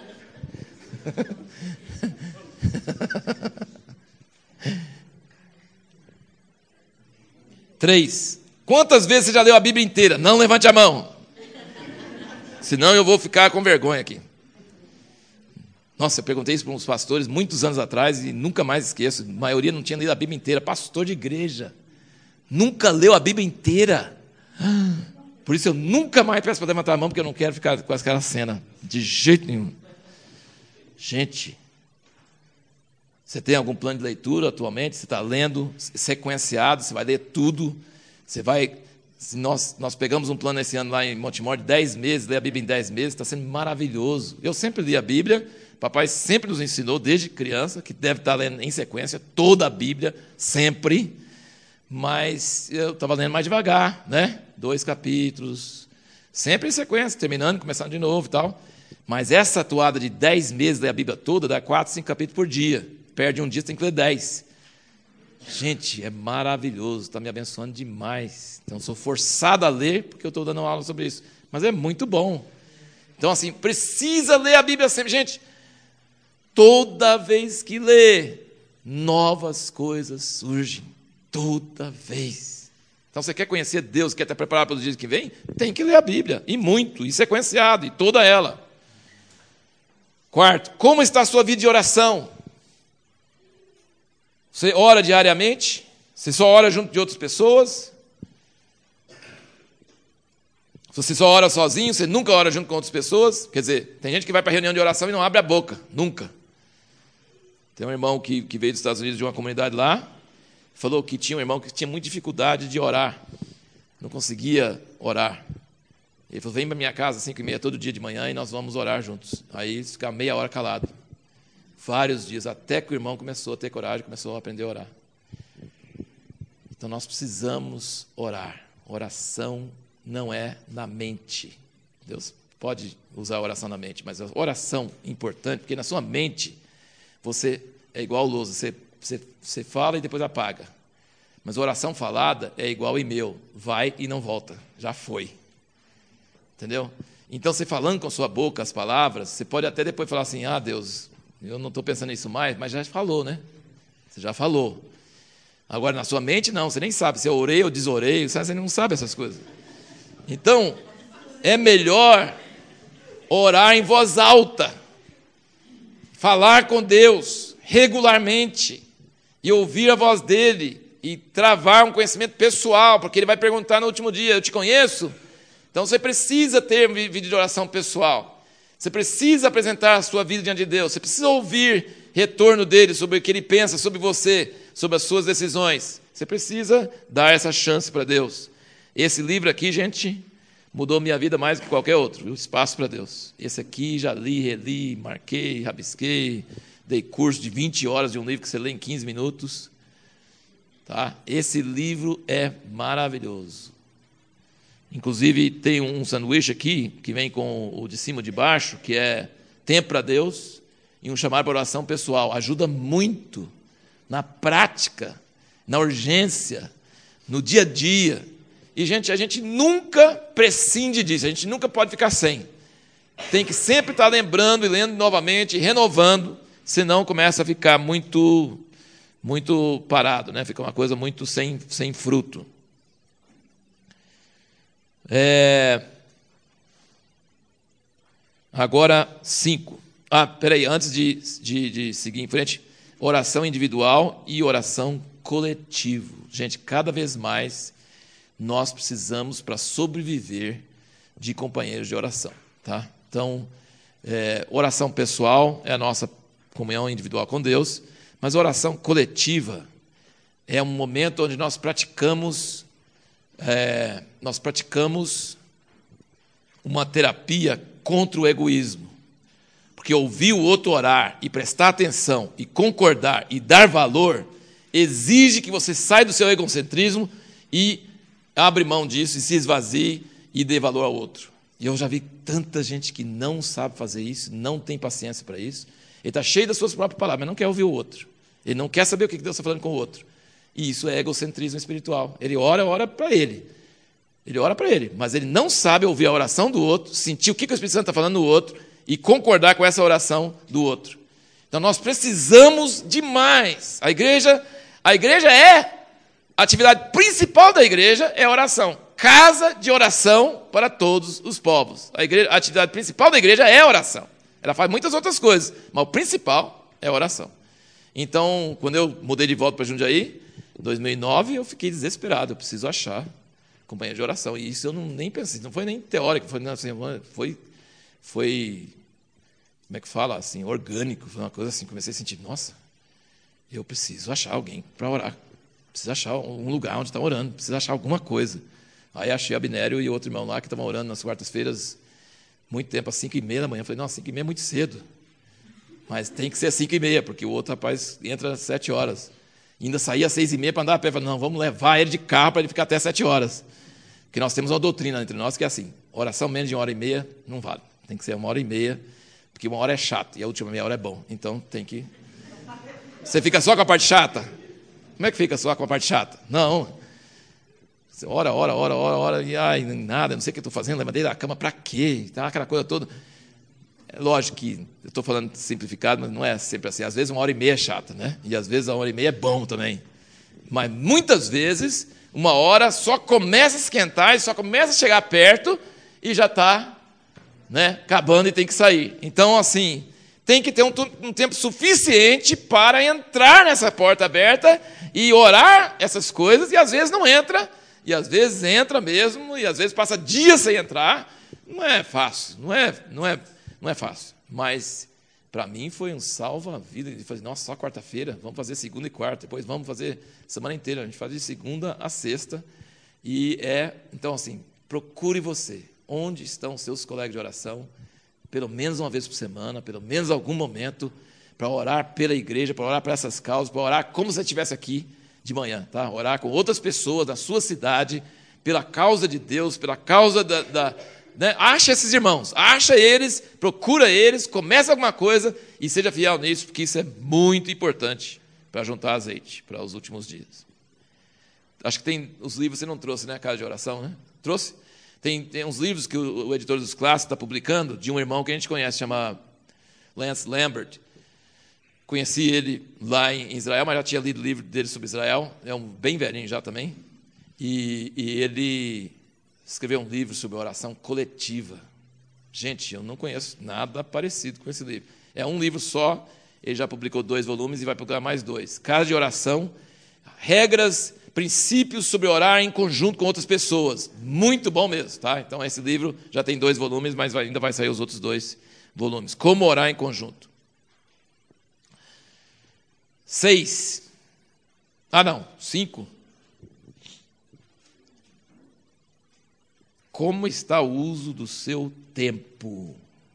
Três. Quantas vezes você já leu a Bíblia inteira? Não levante a mão. Senão eu vou ficar com vergonha aqui. Nossa, eu perguntei isso para uns pastores muitos anos atrás e nunca mais esqueço. A maioria não tinha lido a Bíblia inteira. Pastor de igreja. Nunca leu a Bíblia inteira. Por isso eu nunca mais peço para levantar a mão, porque eu não quero ficar com aquela cena. De jeito nenhum. Gente, você tem algum plano de leitura atualmente? Você está lendo sequenciado? Você vai ler tudo? Você vai... Se nós, nós pegamos um plano esse ano lá em Montemor de dez meses, ler a Bíblia em dez meses, está sendo maravilhoso. Eu sempre li a Bíblia, papai sempre nos ensinou, desde criança, que deve estar lendo em sequência toda a Bíblia, sempre, mas eu estava lendo mais devagar, né? Dois capítulos, sempre em sequência, terminando, começando de novo e tal. Mas essa atuada de dez meses, ler a Bíblia toda, dá quatro, cinco capítulos por dia. Perde um dia, você tem que ler dez. Gente, é maravilhoso, está me abençoando demais. Então, sou forçado a ler, porque eu estou dando aula sobre isso. Mas é muito bom. Então, assim, precisa ler a Bíblia sempre. Gente, toda vez que lê, novas coisas surgem. Toda vez. Então, você quer conhecer Deus, quer estar preparado para os dias que vem? Tem que ler a Bíblia, e muito, e sequenciado, e toda ela. Quarto, como está a sua vida de oração? Você ora diariamente? Você só ora junto de outras pessoas? Você só ora sozinho? Você nunca ora junto com outras pessoas? Quer dizer, tem gente que vai para a reunião de oração e não abre a boca. Nunca. Tem um irmão que, que veio dos Estados Unidos de uma comunidade lá, falou que tinha um irmão que tinha muita dificuldade de orar. Não conseguia orar. Ele falou, vem para minha casa às cinco e meia todo dia de manhã e nós vamos orar juntos. Aí eles ficaram meia hora calado. vários dias, até que o irmão começou a ter coragem, começou a aprender a orar. Então, nós precisamos orar. Oração não é na mente. Deus pode usar a oração na mente, mas a oração é importante, porque na sua mente, você é igual ao lousa, você, você, você fala e depois apaga. Mas a oração falada é igual ao e-mail, vai e não volta, já foi. Entendeu? Então, você falando com a sua boca as palavras, você pode até depois falar assim, ah, Deus, eu não estou pensando nisso mais, mas já falou, né? Você já falou. Agora, na sua mente, não, você nem sabe se eu orei ou desorei, você não sabe essas coisas. Então, é melhor orar em voz alta, falar com Deus regularmente e ouvir a voz dele e travar um conhecimento pessoal, porque ele vai perguntar no último dia, eu te conheço? Então, você precisa ter vida de oração pessoal. Você precisa apresentar a sua vida diante de Deus. Você precisa ouvir retorno dele sobre o que ele pensa sobre você, sobre as suas decisões. Você precisa dar essa chance para Deus. Esse livro aqui, gente, mudou minha vida mais do que qualquer outro. O Espaço para Deus. Esse aqui já li, reli, marquei, rabisquei, dei curso de vinte horas de um livro que você lê em quinze minutos. Tá? Esse livro é maravilhoso. Inclusive, tem um sanduíche aqui, que vem com o de cima e de baixo, que é tempo para Deus, e um chamado para oração pessoal. Ajuda muito na prática, na urgência, no dia a dia. E, gente, a gente nunca prescinde disso, a gente nunca pode ficar sem. Tem que sempre estar lembrando e lendo novamente, renovando, senão começa a ficar muito, muito parado, né? Fica uma coisa muito sem, sem fruto. É... Agora, cinco. Ah, peraí, antes de, de, de seguir em frente, oração individual e oração coletivo. Gente, cada vez mais nós precisamos, para sobreviver, de companheiros de oração. Tá? Então, é, oração pessoal é a nossa comunhão individual com Deus, mas oração coletiva é um momento onde nós praticamos... É, nós praticamos uma terapia contra o egoísmo. Porque ouvir o outro orar e prestar atenção e concordar e dar valor exige que você saia do seu egocentrismo e abre mão disso e se esvazie e dê valor ao outro. E eu já vi tanta gente que não sabe fazer isso, não tem paciência para isso. Ele está cheio das suas próprias palavras, mas não quer ouvir o outro. Ele não quer saber o que Deus está falando com o outro. E isso é egocentrismo espiritual. Ele ora, ora para ele. Ele ora para ele, mas ele não sabe ouvir a oração do outro, sentir o que o Espírito Santo está falando no outro e concordar com essa oração do outro. Então, nós precisamos demais. A igreja, a igreja é, a atividade principal da igreja é a oração. Casa de oração para todos os povos. A, igreja, a atividade principal da igreja é a oração. Ela faz muitas outras coisas, mas o principal é a oração. Então, quando eu mudei de volta para Jundiaí, em dois mil e nove, eu fiquei desesperado. Eu preciso achar companhia de oração. E isso eu não, nem pensei, não foi nem teórico, foi, assim, foi, foi, como é que fala, assim, orgânico, foi uma coisa assim, comecei a sentir, nossa, eu preciso achar alguém para orar, preciso achar um lugar onde está orando, preciso achar alguma coisa. Aí achei Abnério e outro irmão lá que estavam orando nas quartas-feiras, muito tempo, às cinco e meia da manhã. Eu falei, nossa, cinco e meia é muito cedo, mas tem que ser às cinco e meia, porque o outro rapaz entra às sete horas. E ainda saía às seis e meia para andar a pé. Eu falei, não, vamos levar ele de carro para ele ficar até sete horas. Porque nós temos uma doutrina entre nós que é assim, oração menos de uma hora e meia não vale. Tem que ser uma hora e meia, porque uma hora é chato e a última meia hora é bom. Então tem que... Você fica só com a parte chata? Como é que fica só com a parte chata? Não. Você ora, ora, ora, ora, ora, e ai, nada, não sei o que eu estou fazendo, levantei da cama para quê? Tá, aquela coisa toda. É lógico que eu estou falando simplificado, mas não é sempre assim. Às vezes uma hora e meia é chata, né? E às vezes uma hora e meia é bom também. Mas muitas vezes uma hora só começa a esquentar e só começa a chegar perto e já está, né, acabando e tem que sair. Então, assim, tem que ter um, um tempo suficiente para entrar nessa porta aberta e orar essas coisas, e às vezes não entra, e às vezes entra mesmo, e às vezes passa dias sem entrar. Não é fácil, não é, não é, não é fácil. Mas, para mim, foi um salva-vida. De fazer, nossa, só quarta-feira, vamos fazer segunda e quarta, depois vamos fazer semana inteira. A gente faz de segunda a sexta. E é, então, assim, procure você. Onde estão os seus colegas de oração? Pelo menos uma vez por semana, pelo menos algum momento, para orar pela igreja, para orar para essas causas, para orar como se você estivesse aqui de manhã, tá? Orar com outras pessoas da sua cidade, pela causa de Deus, pela causa da... da né? Acha esses irmãos, acha eles, procura eles, começa alguma coisa e seja fiel nisso, porque isso é muito importante para juntar azeite para os últimos dias. Acho que tem os livros, você não trouxe, né? Casa de oração, né? Trouxe? Tem, tem uns livros que o, o editor dos clássicos está publicando, de um irmão que a gente conhece, chama Lance Lambert. Conheci ele lá em Israel, mas já tinha lido o livro dele sobre Israel. É um bem velhinho já também. E, e ele escreveu um livro sobre oração coletiva. Gente, eu não conheço nada parecido com esse livro. É um livro só, ele já publicou dois volumes e vai publicar mais dois. Casa de oração, regras, princípios sobre orar em conjunto com outras pessoas. Muito bom mesmo, tá? Então, esse livro já tem dois volumes, mas vai, ainda vai sair os outros dois volumes. Como orar em conjunto. Seis. Ah, não. Cinco. Como está o uso do seu tempo?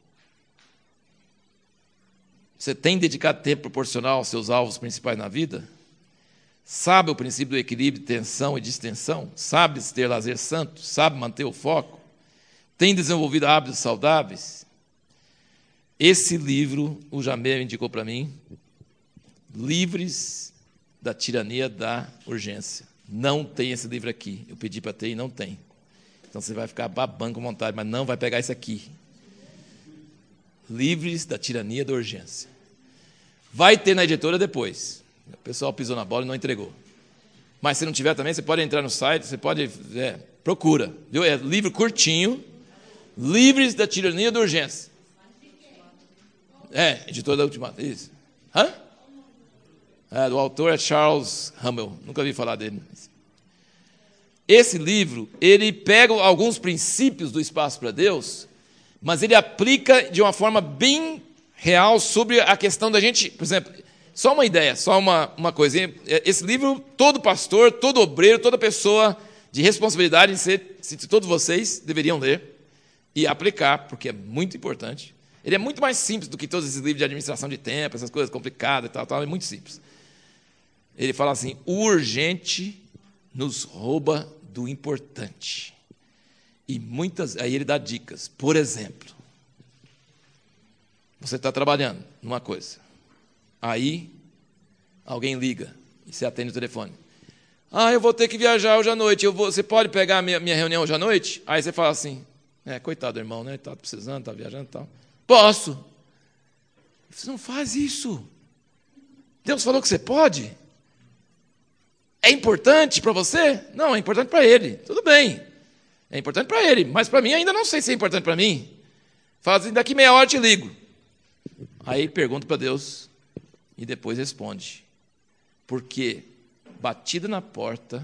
Você tem dedicado tempo proporcional aos seus alvos principais na vida? Sabe o princípio do equilíbrio de tensão e distensão? Sabe ter lazer santo? Sabe manter o foco? Tem desenvolvido hábitos saudáveis? Esse livro, o Jamé indicou para mim, Livres da Tirania da Urgência. Não tem esse livro aqui. Eu pedi para ter e não tem. Então você vai ficar babando com vontade, mas não vai pegar isso aqui. Livres da Tirania da Urgência. Vai ter na editora depois. O pessoal pisou na bola e não entregou. Mas se não tiver também, você pode entrar no site, você pode... É, procura. Viu? É livro curtinho. Livres da Tirania da Urgência. É, editora da Ultimata. Isso. Hã? É, o autor é Charles Hummel. Nunca vi falar dele. Esse livro, ele pega alguns princípios do Espaço para Deus, mas ele aplica de uma forma bem real sobre a questão da gente... Por exemplo, só uma ideia, só uma, uma coisinha. Esse livro, todo pastor, todo obreiro, toda pessoa de responsabilidade em ser, se todos vocês deveriam ler e aplicar, porque é muito importante. Ele é muito mais simples do que todos esses livros de administração de tempo, essas coisas complicadas e tal, tal, é muito simples. Ele fala assim, o urgente nos rouba do importante. E muitas, aí ele dá dicas. Por exemplo, você está trabalhando numa coisa, aí alguém liga e você atende o telefone. Ah, eu vou ter que viajar hoje à noite, eu vou, você pode pegar a minha, minha reunião hoje à noite? Aí você fala assim, é, coitado do irmão, né? Está precisando, está viajando e tal. Posso. Você não faz isso. Deus falou que você pode. É importante para você? Não, é importante para ele. Tudo bem. É importante para ele, mas para mim ainda não sei se é importante para mim. Fala assim, daqui meia hora eu te ligo. Aí pergunta para Deus e depois responde. Porque batida na porta,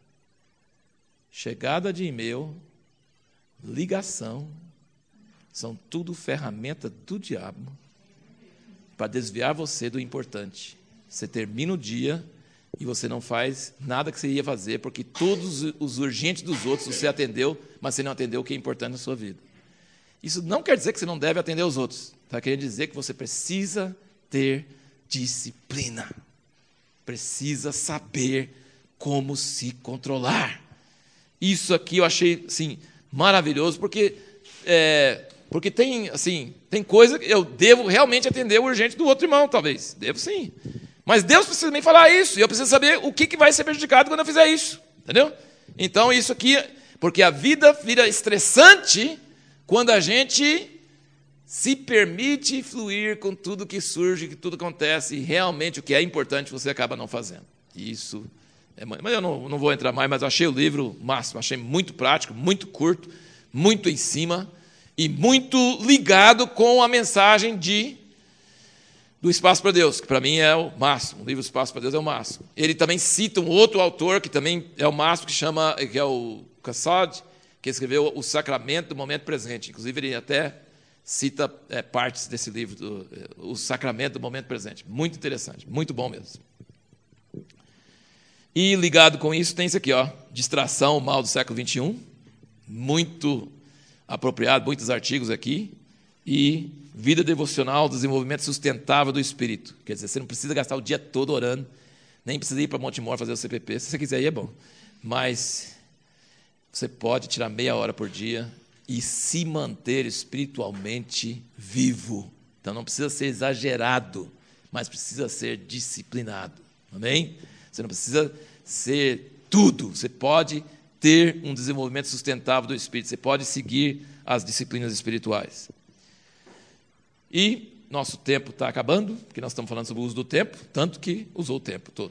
chegada de e-mail, ligação, são tudo ferramenta do diabo para desviar você do importante. Você termina o dia e você não faz nada que você ia fazer, porque todos os urgentes dos outros você atendeu, mas você não atendeu o que é importante na sua vida. Isso não quer dizer que você não deve atender os outros. Está querendo dizer que você precisa ter disciplina. Precisa saber como se controlar. Isso aqui eu achei assim, maravilhoso, porque, é, porque tem, assim, tem coisa que eu devo realmente atender o urgente do outro irmão, talvez. Devo sim. Mas Deus precisa me falar isso, e eu preciso saber o que vai ser prejudicado quando eu fizer isso. Entendeu? Então, isso aqui, porque a vida vira estressante quando a gente se permite fluir com tudo que surge, que tudo acontece, e realmente o que é importante você acaba não fazendo. Isso é, mas eu não, não vou entrar mais, mas eu achei o livro máximo, achei muito prático, muito curto, muito em cima, e muito ligado com a mensagem de... do Espaço para Deus, que para mim é o máximo. O livro Espaço para Deus é o máximo. Ele também cita um outro autor, que também é o máximo, que, chama, que é o Cassad, que escreveu O Sacramento do Momento Presente. Inclusive, ele até cita é, partes desse livro, do, O Sacramento do Momento Presente. Muito interessante, muito bom mesmo. E ligado com isso, tem isso aqui, ó, Distração, o Mal do Século vinte e um. Muito apropriado, muitos artigos aqui. e vida devocional, desenvolvimento sustentável do espírito. Quer dizer, você não precisa gastar o dia todo orando, nem precisa ir para Montemor fazer o C P P. Se você quiser ir, é bom. Mas você pode tirar meia hora por dia e se manter espiritualmente vivo. Então não precisa ser exagerado, mas precisa ser disciplinado. Amém? Você não precisa ser tudo. Você pode ter um desenvolvimento sustentável do espírito. Você pode seguir as disciplinas espirituais. E nosso tempo está acabando, porque nós estamos falando sobre o uso do tempo, tanto que usou o tempo todo.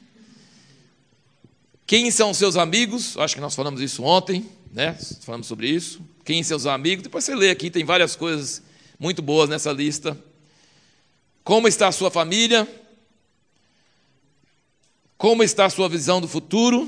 Quem são os seus amigos? Acho que nós falamos isso ontem, né? Falamos sobre isso. Quem são os amigos? Depois você lê aqui, tem várias coisas muito boas nessa lista. Como está a sua família? Como está a sua visão do futuro?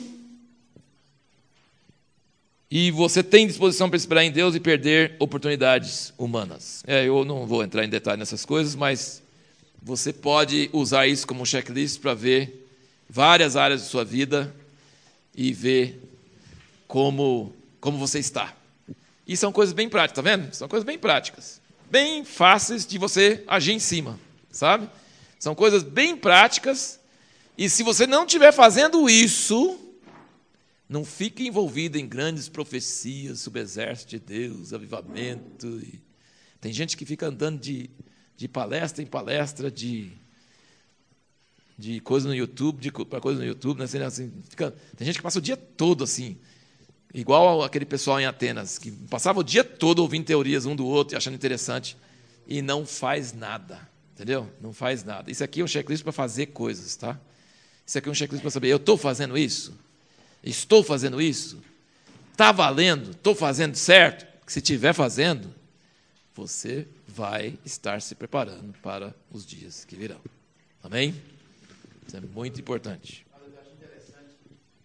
E você tem disposição para esperar em Deus e perder oportunidades humanas. É, eu não vou entrar em detalhe nessas coisas, mas você pode usar isso como um checklist para ver várias áreas de sua vida e ver como, como você está. E são coisas bem práticas, está vendo? São coisas bem práticas, bem fáceis de você agir em cima, sabe? São coisas bem práticas, e se você não estiver fazendo isso, não fique envolvido em grandes profecias sobre o exército de Deus, avivamento. E tem gente que fica andando de, de palestra em palestra, de, de coisa no YouTube, para coisa no YouTube, né? Assim, fica, tem gente que passa o dia todo assim, igual aquele pessoal em Atenas, que passava o dia todo ouvindo teorias um do outro e achando interessante, e não faz nada, entendeu? Não faz nada. Isso aqui é um checklist para fazer coisas, tá? Isso aqui é um checklist para saber, eu estou fazendo isso? Estou fazendo isso? Está valendo? Estou fazendo certo? Se estiver fazendo, você vai estar se preparando para os dias que virão. Amém? Isso é muito importante. Eu acho interessante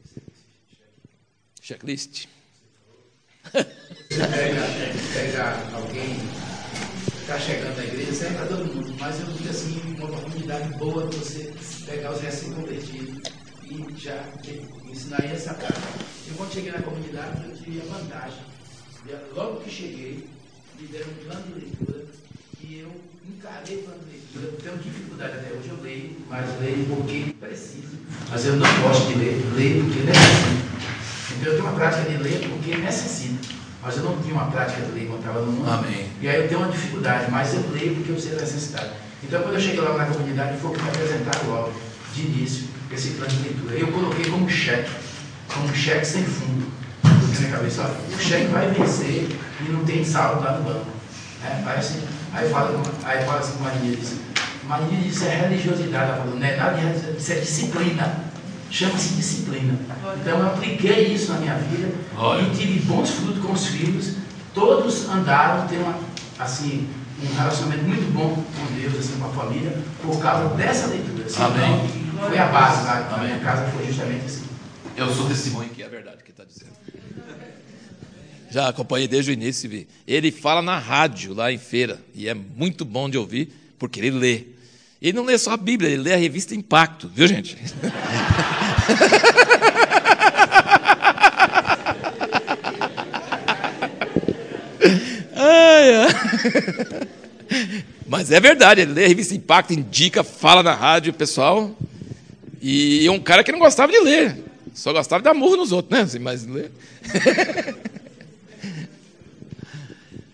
esse Checklist. Você pega, pega alguém que está chegando na igreja, serve para todo mundo, mas eu vi assim, uma oportunidade boa de você pegar os recém-convertidos e já ensinar essa prática. Eu, quando cheguei na comunidade, eu tive a vantagem. Logo que cheguei, me deram um plano de leitura e eu encarei o plano de leitura. Eu tenho dificuldade até hoje, eu leio, mas leio porque preciso. Mas eu não gosto de ler, leio porque necessito. Então eu tenho uma prática de ler porque necessito. Mas eu não tinha uma prática de ler quando estava no mundo. Amém. E aí eu tenho uma dificuldade, mas eu leio porque eu sei da necessidade. Então quando eu cheguei lá na comunidade, foi o que me apresentaram logo, de início, esse plano de leitura. Eu coloquei como cheque, como cheque sem fundo. Na minha cabeça, ó, o cheque vai vencer e não tem saldo lá no banco. É, parece, aí fala, aí fala assim com a Maria, diz, Maria diz, é religiosidade, ela falou, não é nada de religiosidade, isso é disciplina. Chama-se disciplina. Então eu apliquei isso na minha vida. Olha. E tive bons frutos com os filhos. Todos andaram, têm uma, assim, um relacionamento muito bom com Deus, assim, com a família, por causa dessa leitura. Assim, Amém. Então, foi a base, tá? A minha casa foi justamente assim. Eu sou testemunho que é verdade o que está dizendo. Já acompanhei desde o início. Vi. Ele fala na rádio, lá em feira, e é muito bom de ouvir, porque ele lê. Ele não lê só a Bíblia, ele lê a revista Impacto, viu, gente? Ai, ai. Mas é verdade, ele lê a revista Impacto, indica, fala na rádio, pessoal. E é um cara que não gostava de ler, só gostava de dar murro nos outros, né? Assim, mas ler.